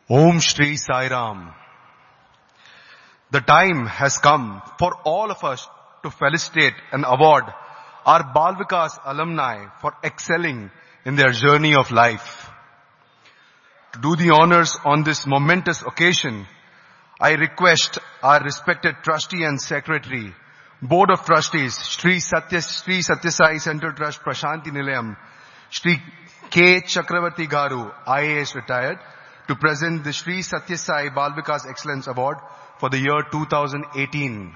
Om Shri Sai Ram. The time has come for all of us to felicitate and award our Bal Vikas alumni for excelling in their journey of life. To do the honors on this momentous occasion, I request our respected trustee and secretary, Board of Trustees, Shri Satya, Shri Satya Sai Central Trust Prashanti Nilayam, Shri K. Chakravarti Garu, I A S retired, to present the Shri Satya Sai Bal Vikas Excellence Award for the year two thousand eighteen.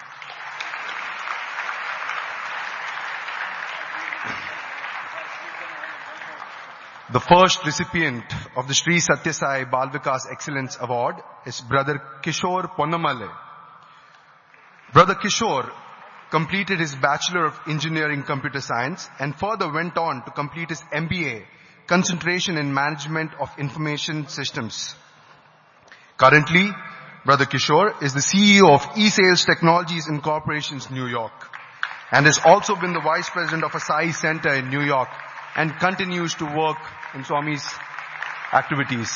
The first recipient of the Shri Satya Sai Bal Vikas Excellence Award is Brother Kishore Ponnamale. Brother Kishore completed his Bachelor of Engineering Computer Science and further went on to complete his M B A, Concentration in Management of Information Systems. Currently, Brother Kishore is the C E O of eSales Technologies Incorporations, New York, and has also been the Vice President of a Sai Center in New York and continues to work in Swami's activities.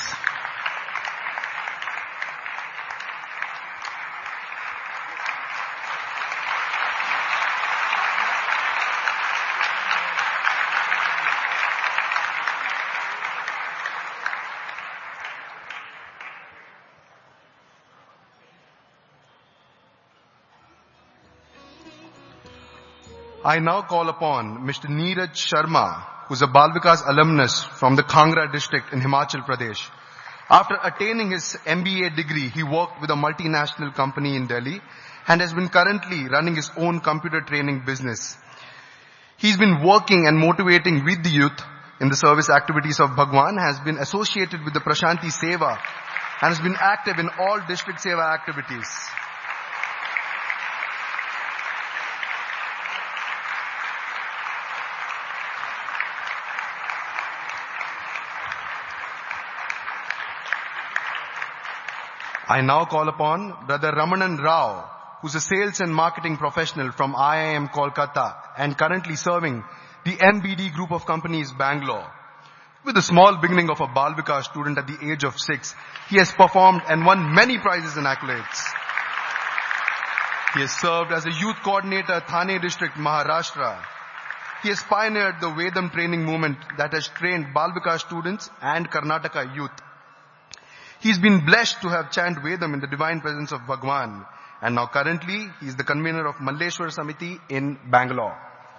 I now call upon Mister Neeraj Sharma, who is a Bal Vikas alumnus from the Kangra district in Himachal Pradesh. After attaining his M B A degree, he worked with a multinational company in Delhi and has been currently running his own computer training business. He's been working and motivating with the youth in the service activities of Bhagwan, has been associated with the Prashanti Seva and has been active in all district Seva activities. I now call upon Brother Ramanan Rao, who's a sales and marketing professional from I I M Kolkata and currently serving the M B D group of companies, Bangalore. With a small beginning of a Bal Vikas student at the age of six, he has performed and won many prizes and accolades. He has served as a youth coordinator, Thane district, Maharashtra. He has pioneered the Vedam training movement that has trained Bal Vikas students and Karnataka youth. He's been blessed to have chanted Vedam in the divine presence of Bhagwan. And now currently, he is the convener of Malleshwar Samiti in Bangalore.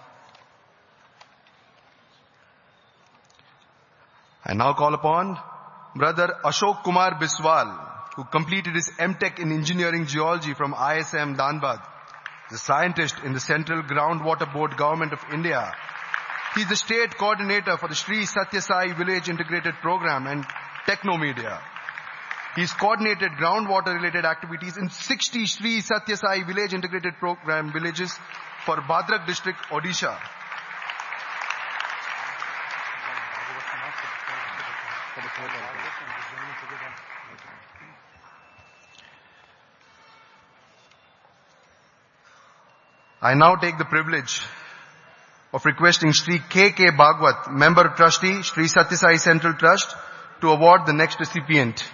I now call upon Brother Ashok Kumar Biswal, who completed his M Tech in Engineering Geology from I S M Dhanbad. He's a scientist in the Central Groundwater Board Government of India. He's the state coordinator for the Shri Satya Sai Village Integrated Program and Technomedia. He's coordinated groundwater related activities in sixty Shri Satya Sai Village Integrated Program villages for Bhadrak district, Odisha. I now take the privilege of requesting Shri K K Bhagwat, Member Trustee, Shri Satya Sai Central Trust, to award the next recipient.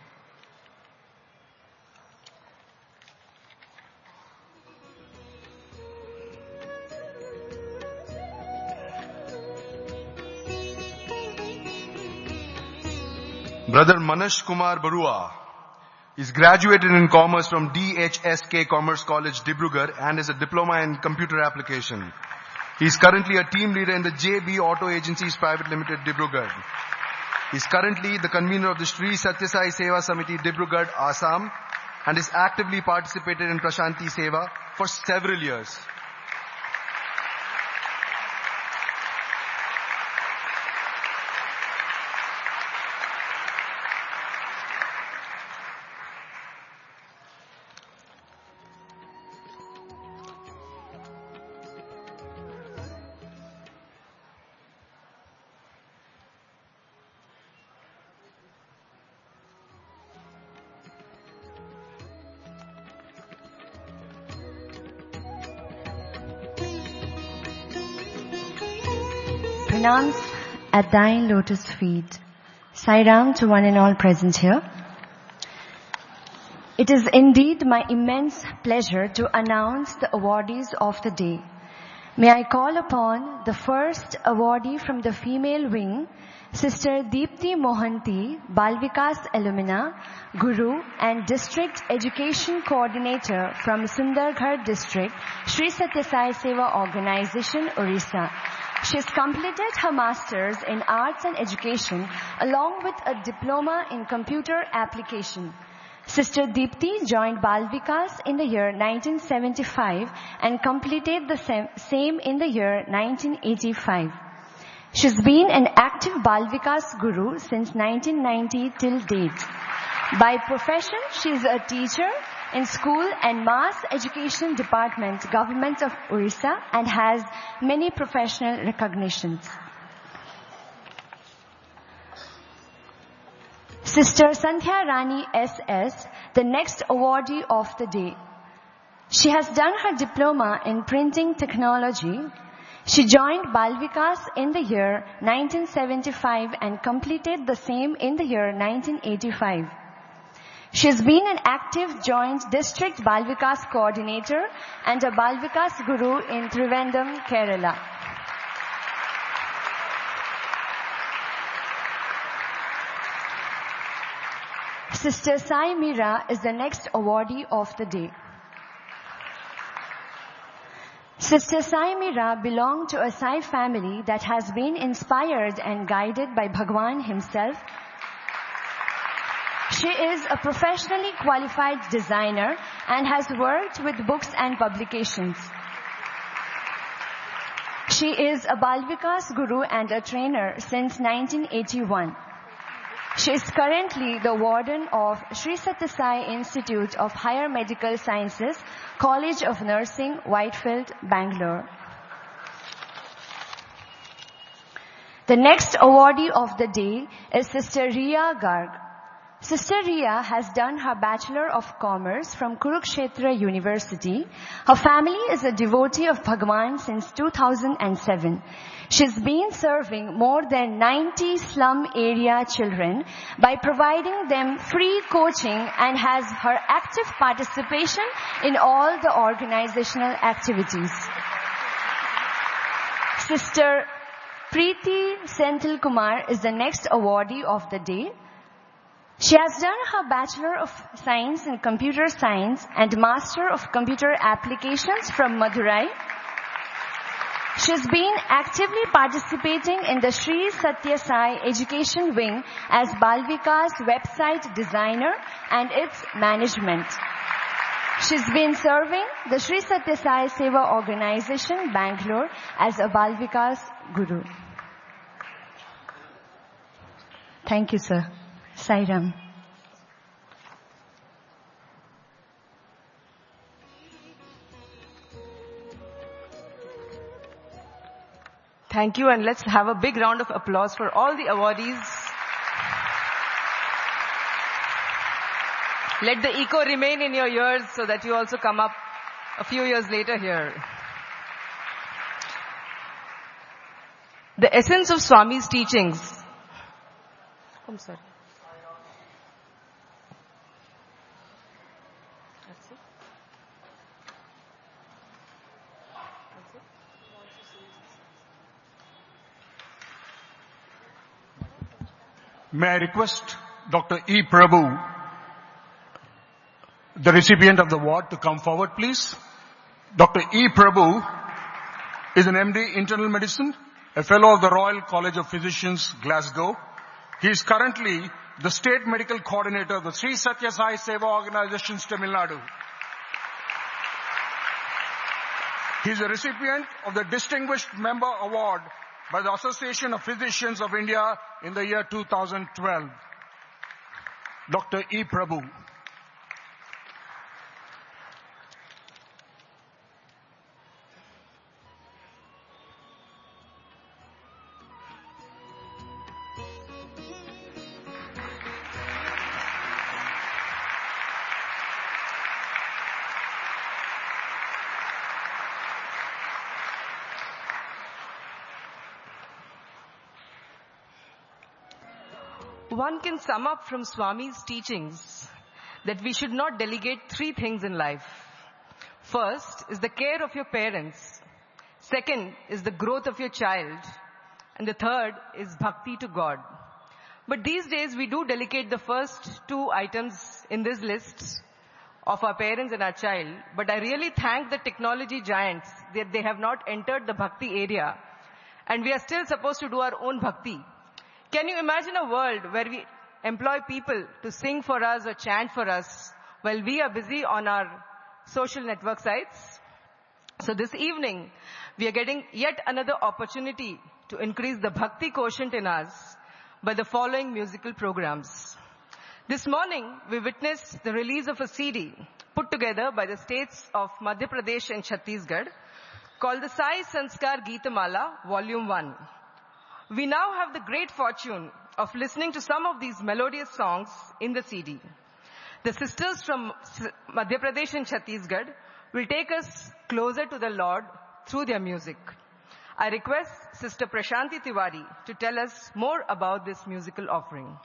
Brother Manash Kumar Barua is graduated in commerce from D H S K Commerce College, Dibrugarh, and is a diploma in computer application. He is currently a team leader in the J B Auto Agencies Private Limited, Dibrugarh. He is currently the convener of the Shri Satya Sai Seva Samiti, Dibrugarh, Assam, and is actively participated in Prashanti Seva for several years. Pranams at thine lotus feet. Sai Ram to one and all present here. It is indeed my immense pleasure to announce the awardees of the day. May I call upon the first awardee from the female wing, Sister Deepti Mohanty, Bal Vikas Alumina, Guru and District Education Coordinator from Sundargarh District, Sri Satya Sai Seva Organization, Orissa. She has completed her Masters in Arts and Education along with a Diploma in Computer Application. Sister Deepti joined Bal Vikas in the year nineteen seventy-five and completed the same in the year nineteen eighty-five. She's been an active Bal Vikas Guru since nineteen ninety till date. By profession, she's a teacher in School and Mass Education Department, Government of Orissa, and has many professional recognitions. Sister Sandhya Rani S S, the next awardee of the day. She has done her diploma in printing technology. She joined Bal Vikas in the year nineteen seventy-five and completed the same in the year nineteen eighty-five. She has been an active joint district Bal Vikas coordinator and a Bal Vikas Guru in Trivandrum, Kerala. Sister Sai Mira is the next awardee of the day. Sister Sai Mira belonged to a Sai family that has been inspired and guided by Bhagwan himself. She is a professionally qualified designer and has worked with books and publications. She is a Bal Vikas Guru and a trainer since nineteen eighty-one. She is currently the warden of Sri Satya Sai Institute of Higher Medical Sciences, College of Nursing, Whitefield, Bangalore. The next awardee of the day is Sister Ria Garg. Sister Ria has done her Bachelor of Commerce from Kurukshetra University. Her family is a devotee of Bhagwan since two thousand seven. She's been serving more than ninety slum area children by providing them free coaching and has her active participation in all the organizational activities. Sister Preeti Senthil Kumar is the next awardee of the day. She has done her Bachelor of Science in Computer Science and Master of Computer Applications from Madurai. She's been actively participating in the Sri Satya Sai Education Wing as Bal Vikas website designer and its management. She's been serving the Sri Satya Sai Seva Organization, Bangalore, as a Bal Vikas Guru. Thank you, sir. Sairam. Thank you, and let's have a big round of applause for all the awardees. Let the echo remain in your ears so that you also come up a few years later here. The essence of Swami's teachings. I'm sorry. May I request Doctor E. Prabhu, the recipient of the award, to come forward, please. Doctor E. Prabhu is an M D Internal Medicine, a Fellow of the Royal College of Physicians, Glasgow. He is currently the State Medical Coordinator of the Sri Satya Sai Seva Organizations, Tamil Nadu. He is a recipient of the Distinguished Member Award by the Association of Physicians of India in the year two thousand twelve. Doctor E. Prabhu. One can sum up from Swami's teachings that we should not delegate three things in life. First is the care of your parents. Second is the growth of your child. And the third is bhakti to God. But these days we do delegate the first two items in this list of our parents and our child. But I really thank the technology giants that they have not entered the bhakti area. And we are still supposed to do our own bhakti. Can you imagine a world where we employ people to sing for us or chant for us while we are busy on our social network sites? So this evening, we are getting yet another opportunity to increase the bhakti quotient in us by the following musical programs. This morning, we witnessed the release of a C D put together by the states of Madhya Pradesh and Chhattisgarh called the Sai Sanskar Geetamala Volume one. We now have the great fortune of listening to some of these melodious songs in the C D. The sisters from Madhya Pradesh and Chhattisgarh will take us closer to the Lord through their music. I request Sister Prashanti Tiwari to tell us more about this musical offering.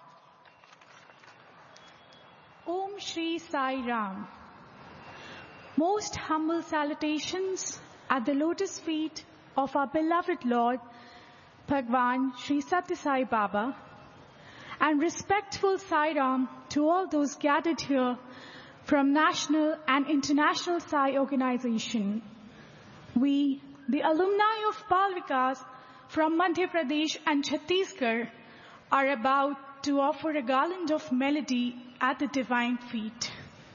Om Shri Sai Ram. Most humble salutations at the lotus feet of our beloved Lord, Bhagwan Shri Satya Sai Baba, and respectful Sai Ram to all those gathered here from national and international Sai organization. We, the alumni of Bal Vikas from Madhya Pradesh and Chhattisgarh, are about to offer a garland of melody at the divine feet.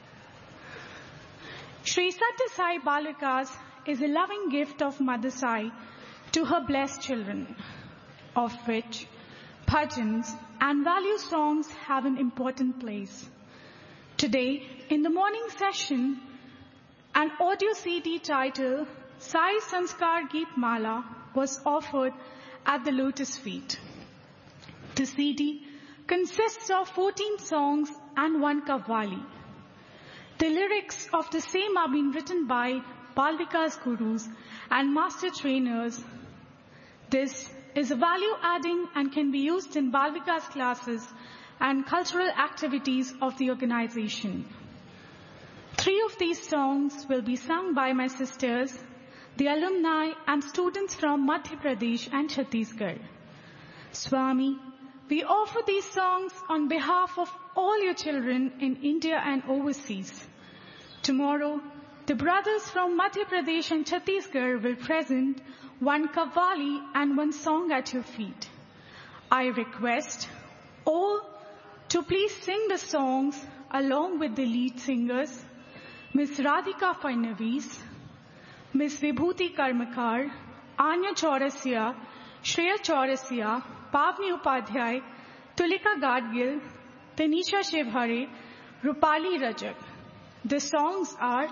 Shri Satya Sai Bal Vikas is a loving gift of Mother Sai to her blessed children, of which bhajans and value songs have an important place. Today, in the morning session, an audio C D titled Sai Sanskar Geet Mala was offered at the lotus feet. The C D consists of fourteen songs and one kavali. The lyrics of the same are being written by Bal Vikas gurus and master trainers. This is a value-adding and can be used in Bal Vikas classes and cultural activities of the organization. Three of these songs will be sung by my sisters, the alumni and students from Madhya Pradesh and Chhattisgarh. Swami, we offer these songs on behalf of all your children in India and overseas. Tomorrow, the brothers from Madhya Pradesh and Chhattisgarh will present one kavali and one song at your feet. I request all to please sing the songs along with the lead singers, Miss Radhika Fadnavis, Miss Vibhuti Karmakar, Anya Chaurasia, Shreya Chaurasia, Pavni Upadhyay, Tulika Gadgil, Tanisha Shivhare, Rupali Rajak. The songs are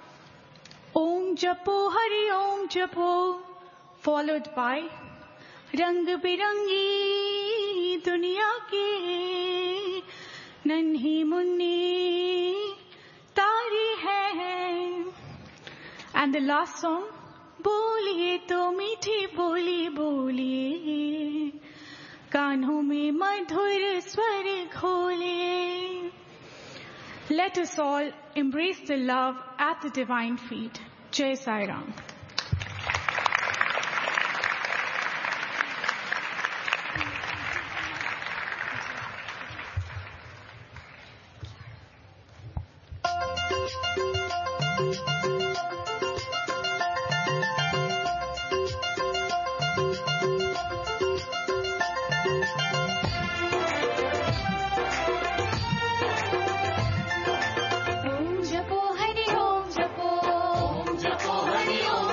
Om Japo Hari Om Japo, followed by Rang Birangi Duniya Ki Nanhi Munni Tari Hai, and the last song Boliye to meethi boli boliye, कान्हों में मधुर स्वर घोले. Let us all embrace the love at the divine feet. Jai Sai Ram. Om Japo Hari Om Japo, Om Japo Hari Om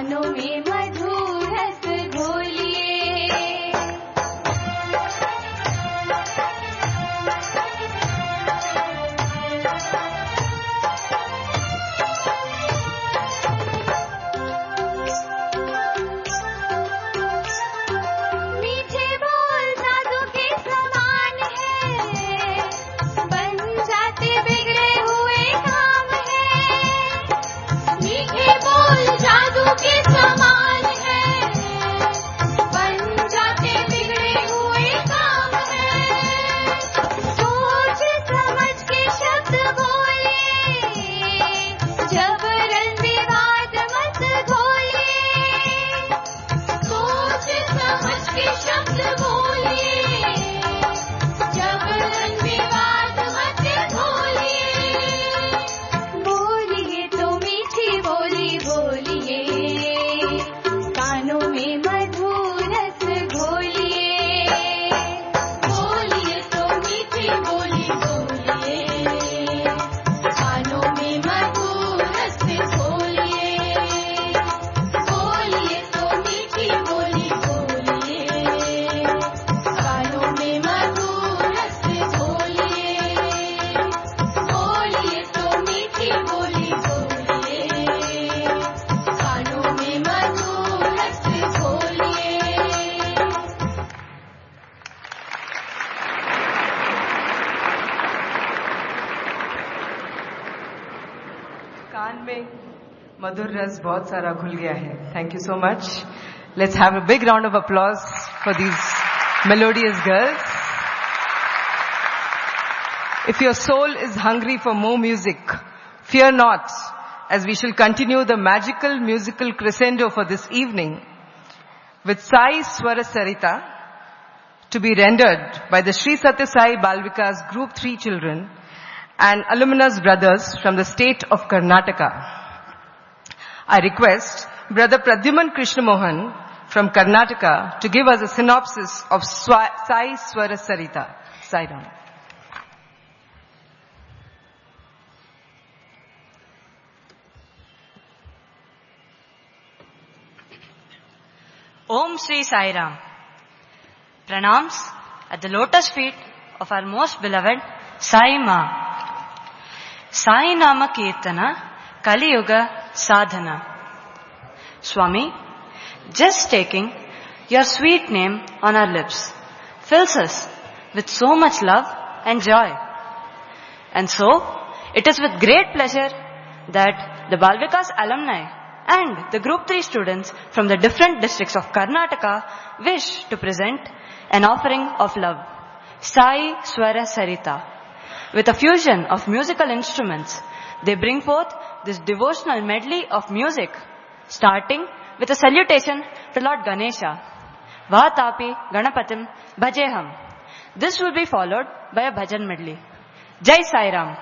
कानों में मधुर रस घोलिए। मीठे बोल जादू के समान है, बन जाते बिगड़े हुए काम है। मीठे बोल जादू के समान है, बन जाते बिगड़े हुए काम है। सोच समझ के शब्द बोलिए, जबरन विवाद मत घोलिए। सोच समझ के शब्द बोलिए, जबरन विवाद मत घोलिए। बोलिए तो मीठी बोली बोलिए, कानों में मधुर रस घोलिए। बोलिए तो मीठी बोली बोलिए, कानों में मधुर रस घोलिए। बोलिए तो मीठी बोली बोलिए, कानों में मधुर रस घोलिए। बोलिए तो मीठी बोली बोलिए, कानों में मधुर रस घोलिए। कान में मधुर रस बहुत सारा घुल गया है. Thank you so much. Let's have a big round of applause for these melodious girls. If your soul is hungry for more music, fear not, as we shall continue the magical musical crescendo for this evening with Sai Swara Sarita, to be rendered by the Sri Satya Sai Balvikas Group three children and alumnus brothers from the state of Karnataka. I request Brother Pradyuman Krishnamohan from Karnataka to give us a synopsis of Swa- Sai Swara Sarita. Sai Ram. Om Shri Sai Ram. Pranams at the lotus feet of our most beloved Sai Ma. Sai Nama Kirtana Kali Yuga Sadhana. Swami, just taking your sweet name on our lips fills us with so much love and joy. And so, it is with great pleasure that the Balvikas alumni and the Group three students from the different districts of Karnataka wish to present an offering of love, Sai Swara Sarita. With a fusion of musical instruments, they bring forth this devotional medley of music, starting with a salutation to Lord Ganesha. Vatapi Ganapatim Bhajeham. This will be followed by a bhajan medley. Jai Sai Ram.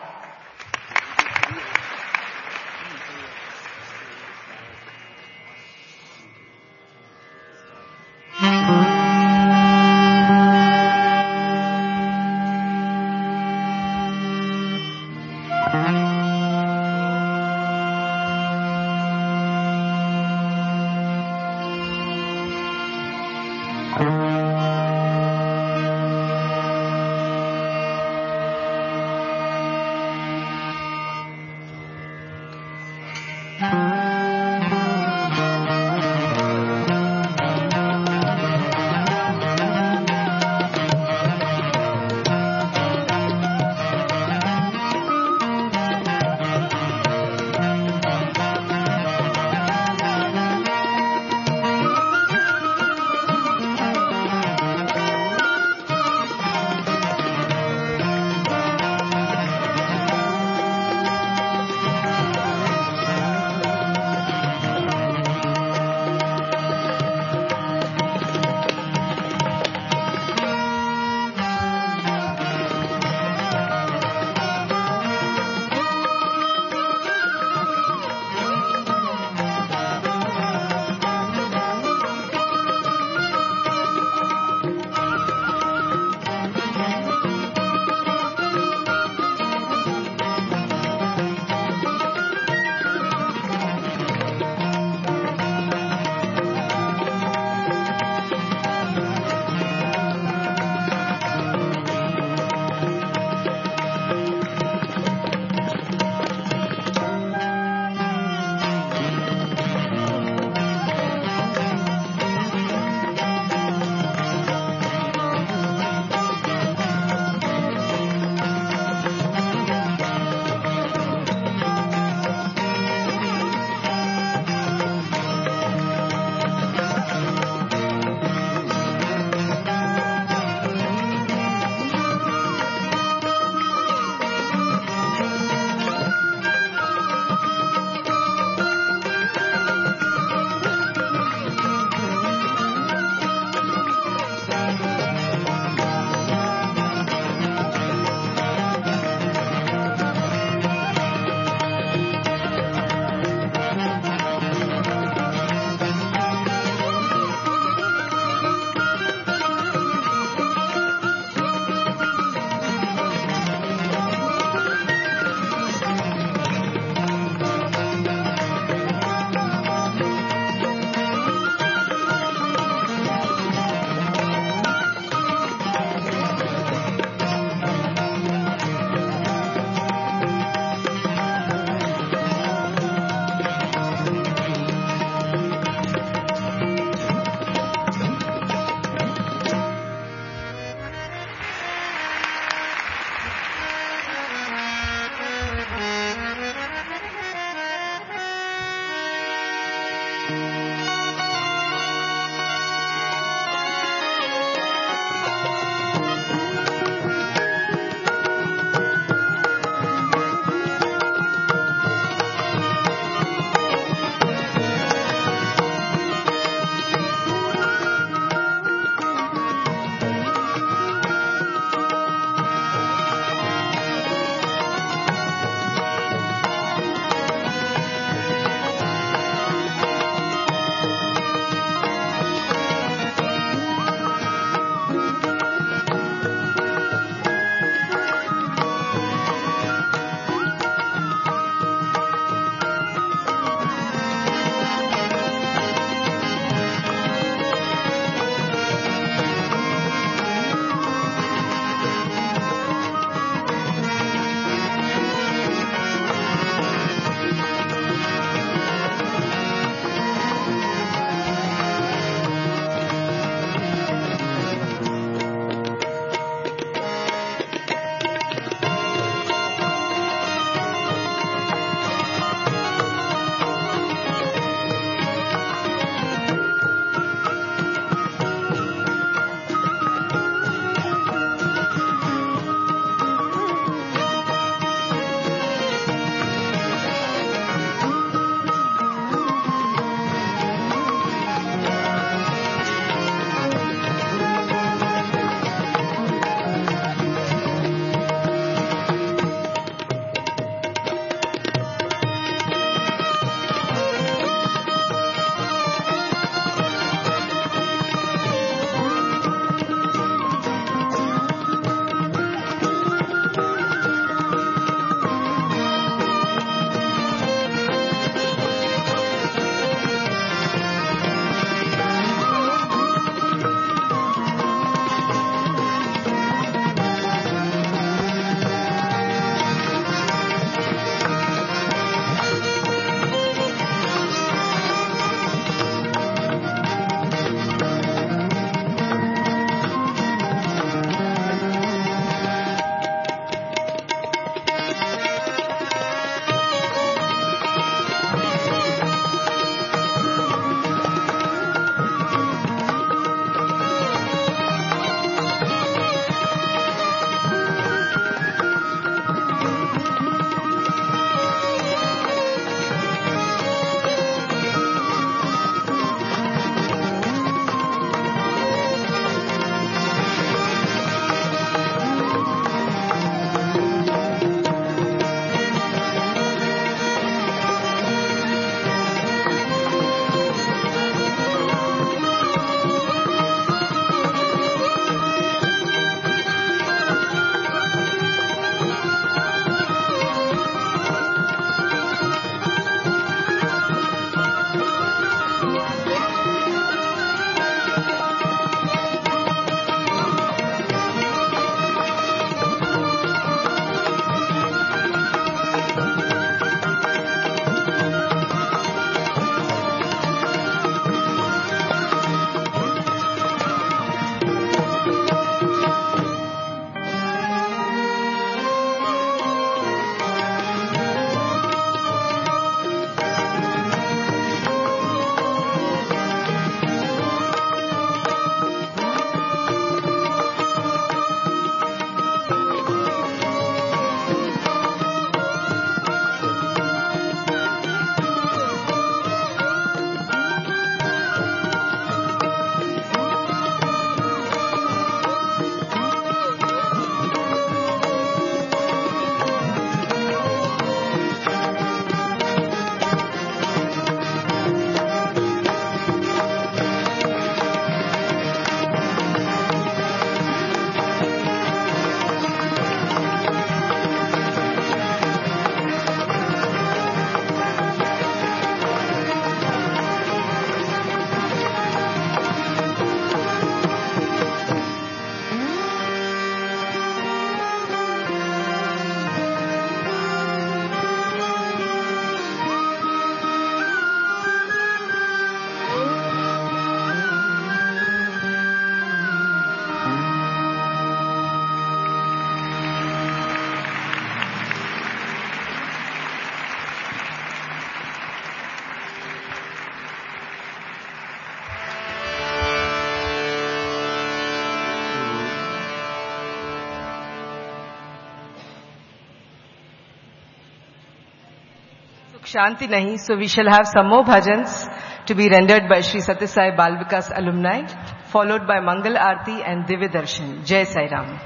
Shanti nahi, so we shall have some more bhajans to be rendered by Shri Satya Sai Bal Vikas alumni, followed by Mangal Aarti and Divya Darshan. Jai Sai Ram.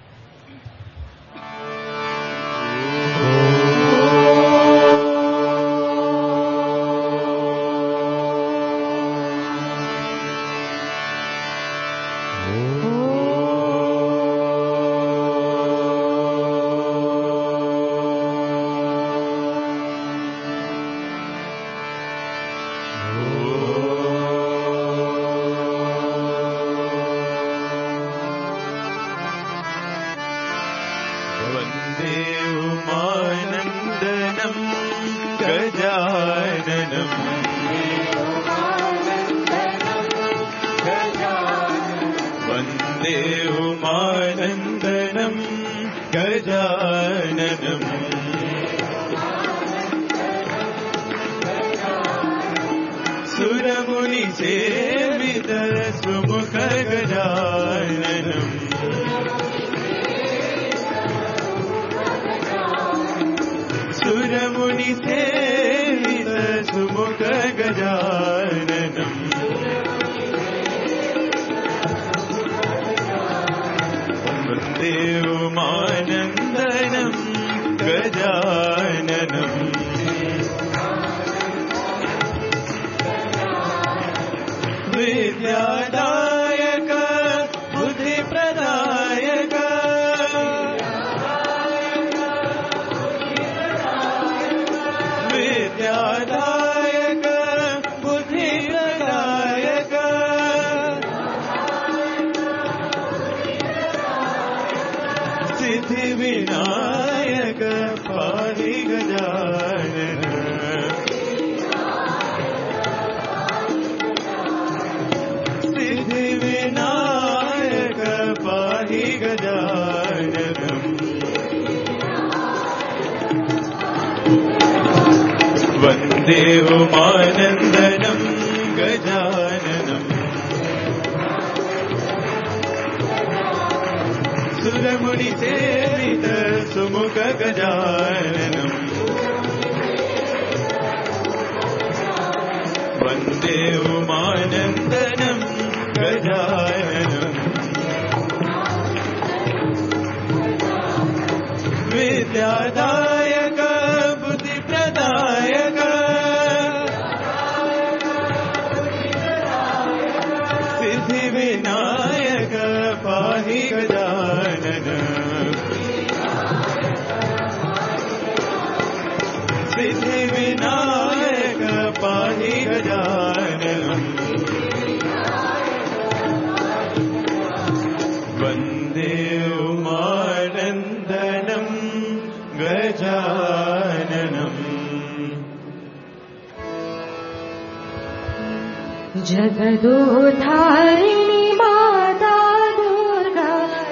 जगदोधारिणी माता दुर्गा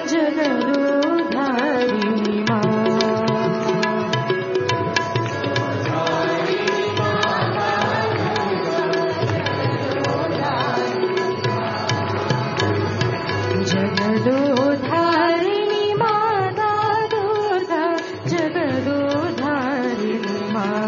जगदोधारिणी माँ जगदोधारिणी माता दुर्गा जगदोधारिणी माँ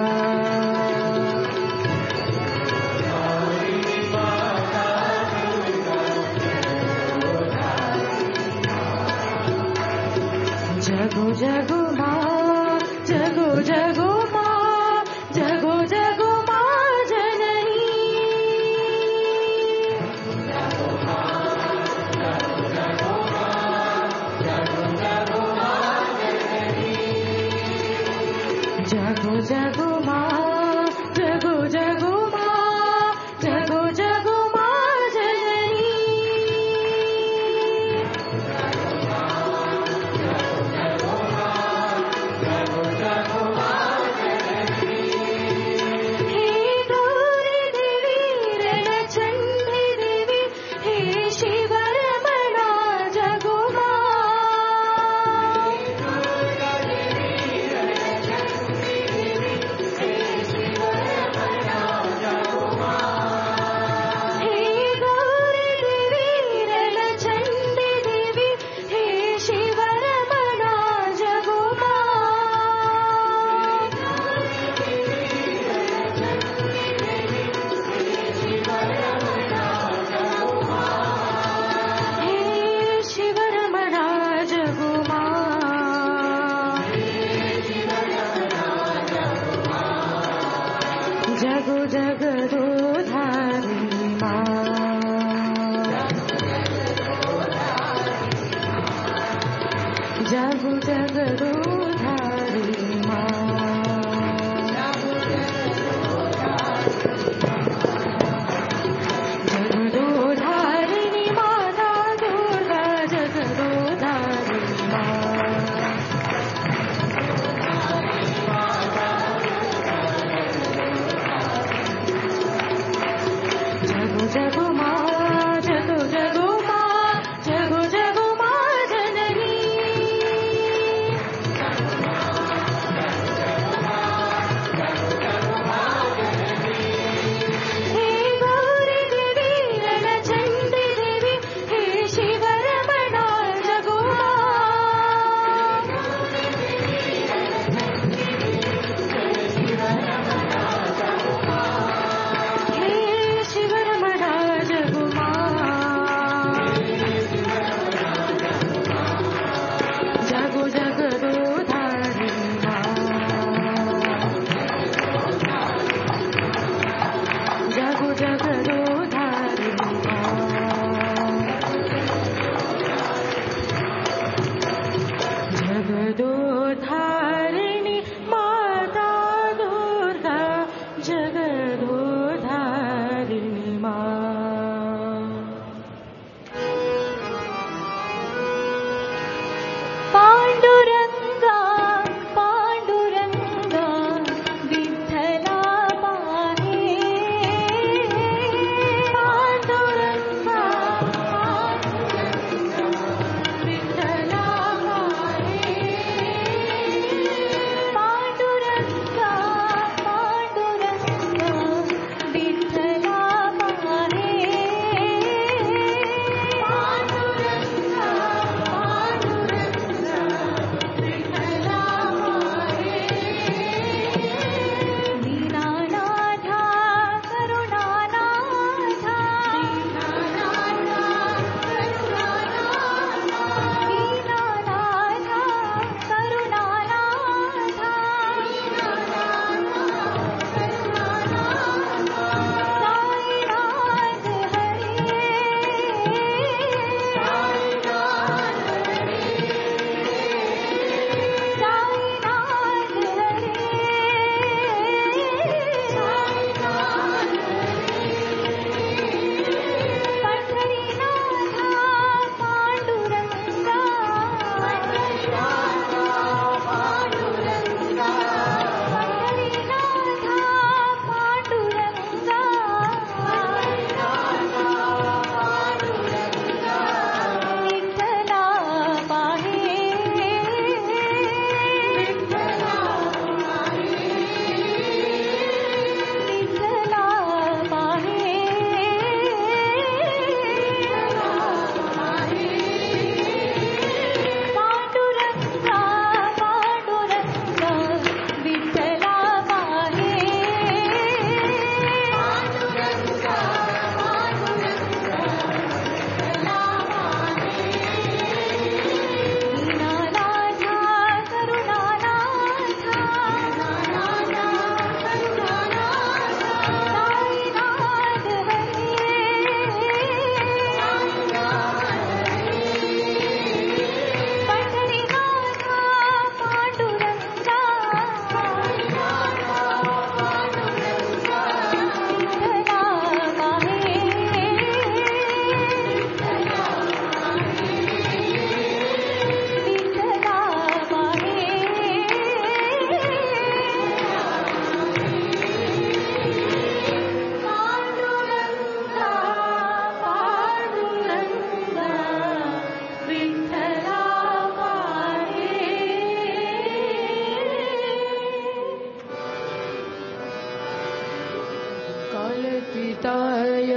कालतीताय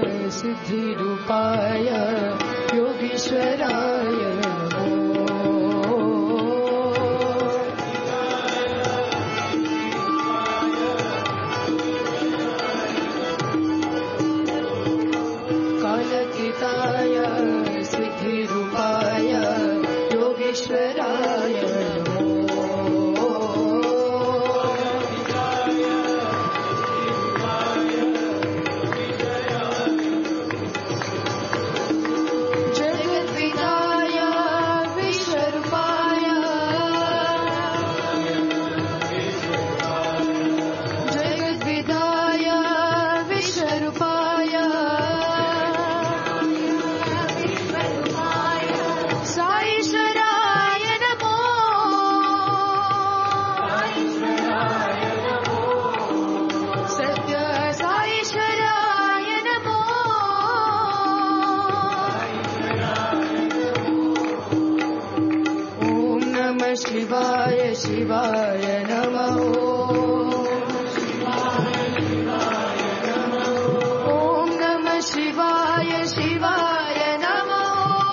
सिद्धिरूपाय योगीश्वराय कालतीताय सिद्धिरूपाय योगीश्वराय Sai Shara शिवाय नमः ॐ नमः शिवाय शिवाय नमः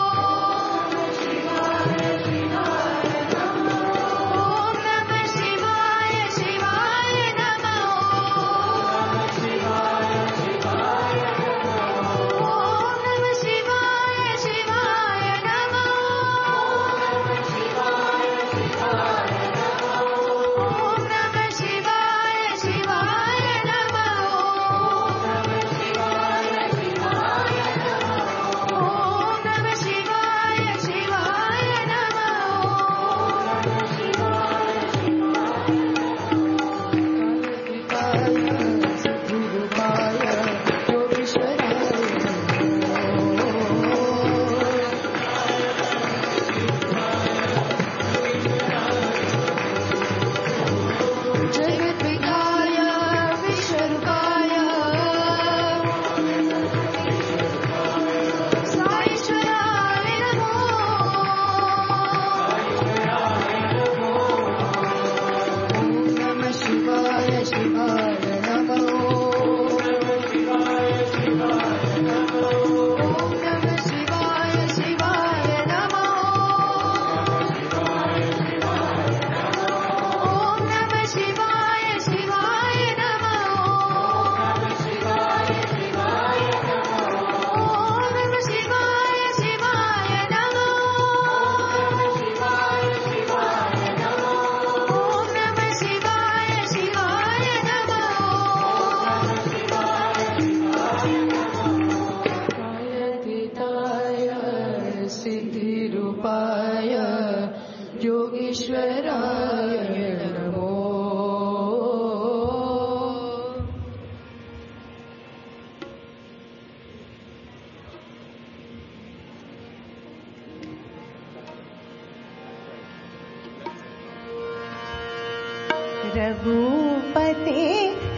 रघुपते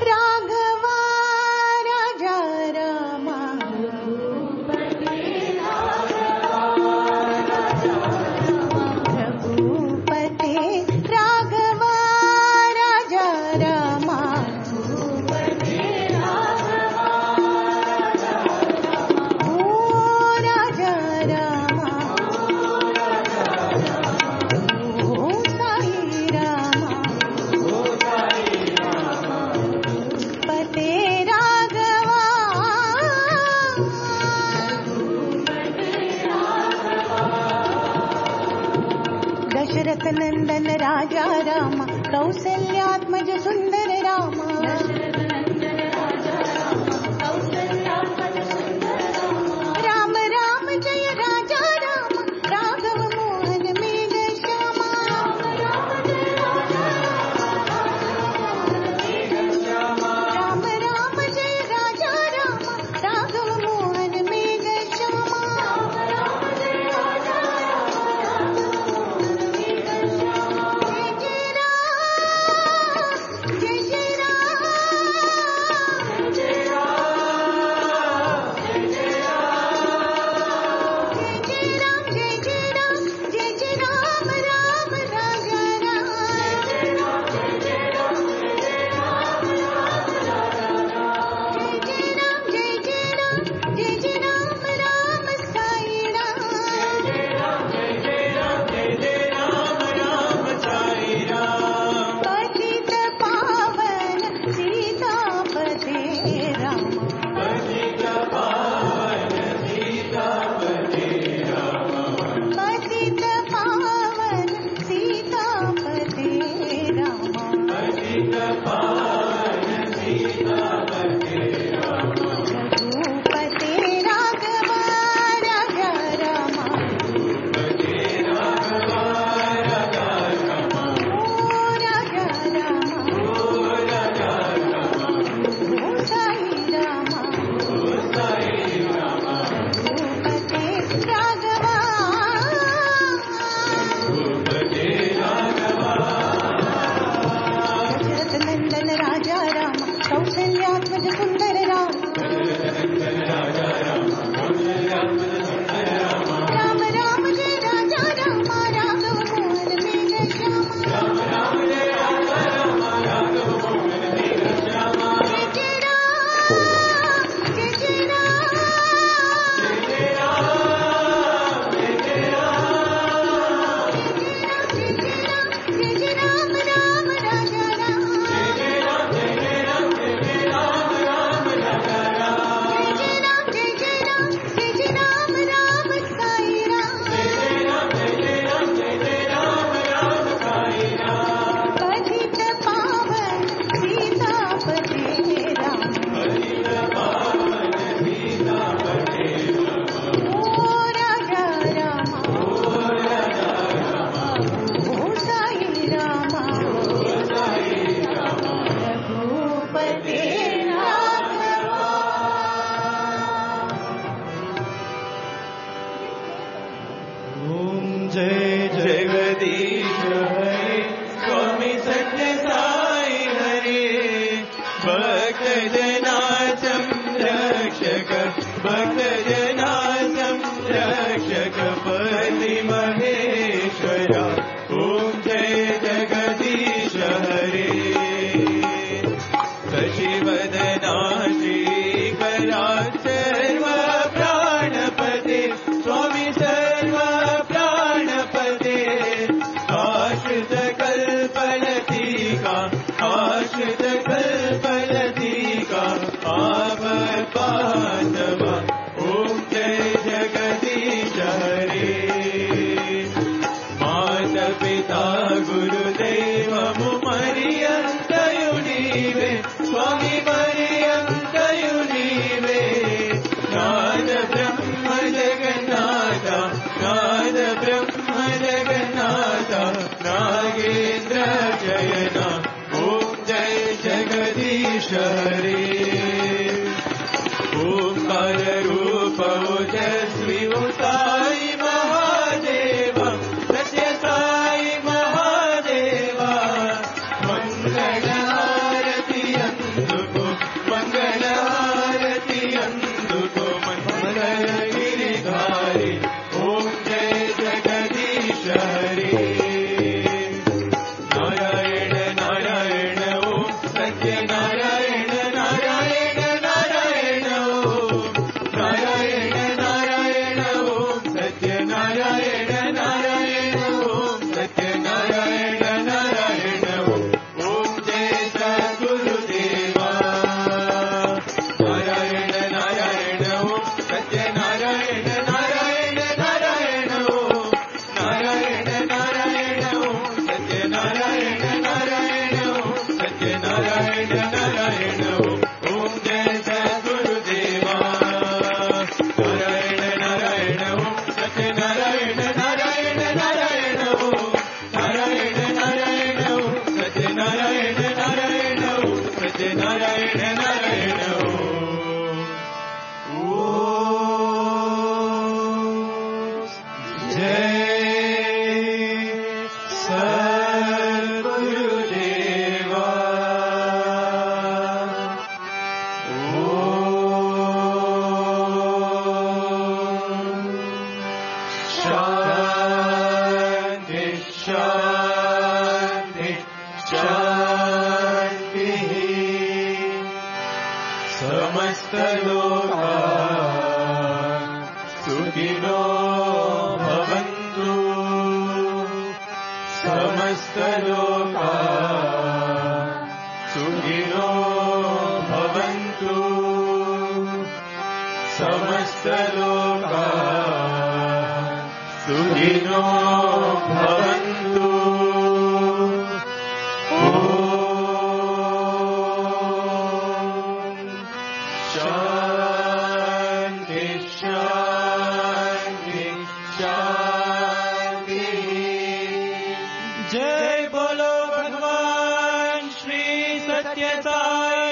राघवा राजा रामा रघुपते राघवा राजा रामा ओ राजा रामा ओ साई रामा पते राघवा दशरथ नंदन राजा रामा कौसल्यात्मज सुंदर रामा राम राम जय राजा रामा राघव मोहन मेघ श्यामा राम राम जय राजा रामा राघव मोहन मेघ श्यामा जय जय राम जय जय राम जगदीश हरे स्वामी सत्य साई हरे भक्त जना संरक्षक भक्त जना संरक्षक पति महेश्वरा ओम जय जगदीश हरे शशिवदना श्रीकरा सर्व प्राणपते स्वामी सर्व प्राणपते आश्रित कल्पलतिका आश्रित कल्पलतिका आपद्बान्धवा ओम जय जगदीश हरे माता पिता गुरुदेव मरियन्तयुनीवे स्वामी मरियन्तयुनीवे नाद ब्रह्म जगन्नाथ नाद ब्रह्म जगन्नाथ नागेन्द्र जयना ओम जय जगदीश हरे ओंकार रूप ओजस्वी साई महादेव सत्य साई महादेव मंगल आरती अंदुको मंगल आरती अंदुको मंगल गिरिधारी ओम जय जगदीश हरे नारायण नारायण ओम सत्य नारायण नारायण नारायण ओम नारायण नारायण ओम सत्य नारायण नारायण ओम सत्य नारायण नारायण ओम ओम जय सद्गुरुदेवा नारायण नारायण ओम सत्य नारायण नारायण नारायण ओम नारायण नारायण ओम सत्य नारायण नारायण ओम सत्य नारायण नारायण ओम ओम जय सद्गुरुदेवा नारायण नारायण ओम सत्य नारायण नारायण नारायण ओम नारायण नारायण ओम सत्य नारायण नारायण ओम सत्य नारायण नारायण ओम जय सद्गुरुदेवा शांति शांति शांति समस्त लोका सुखिनो भवन्तु समस्त लोका सुखिनो भवन्तु समस्त लोका सुखिनो भवन्तु शांति शांति शांति जय बोलो भगवान श्री सत्य साई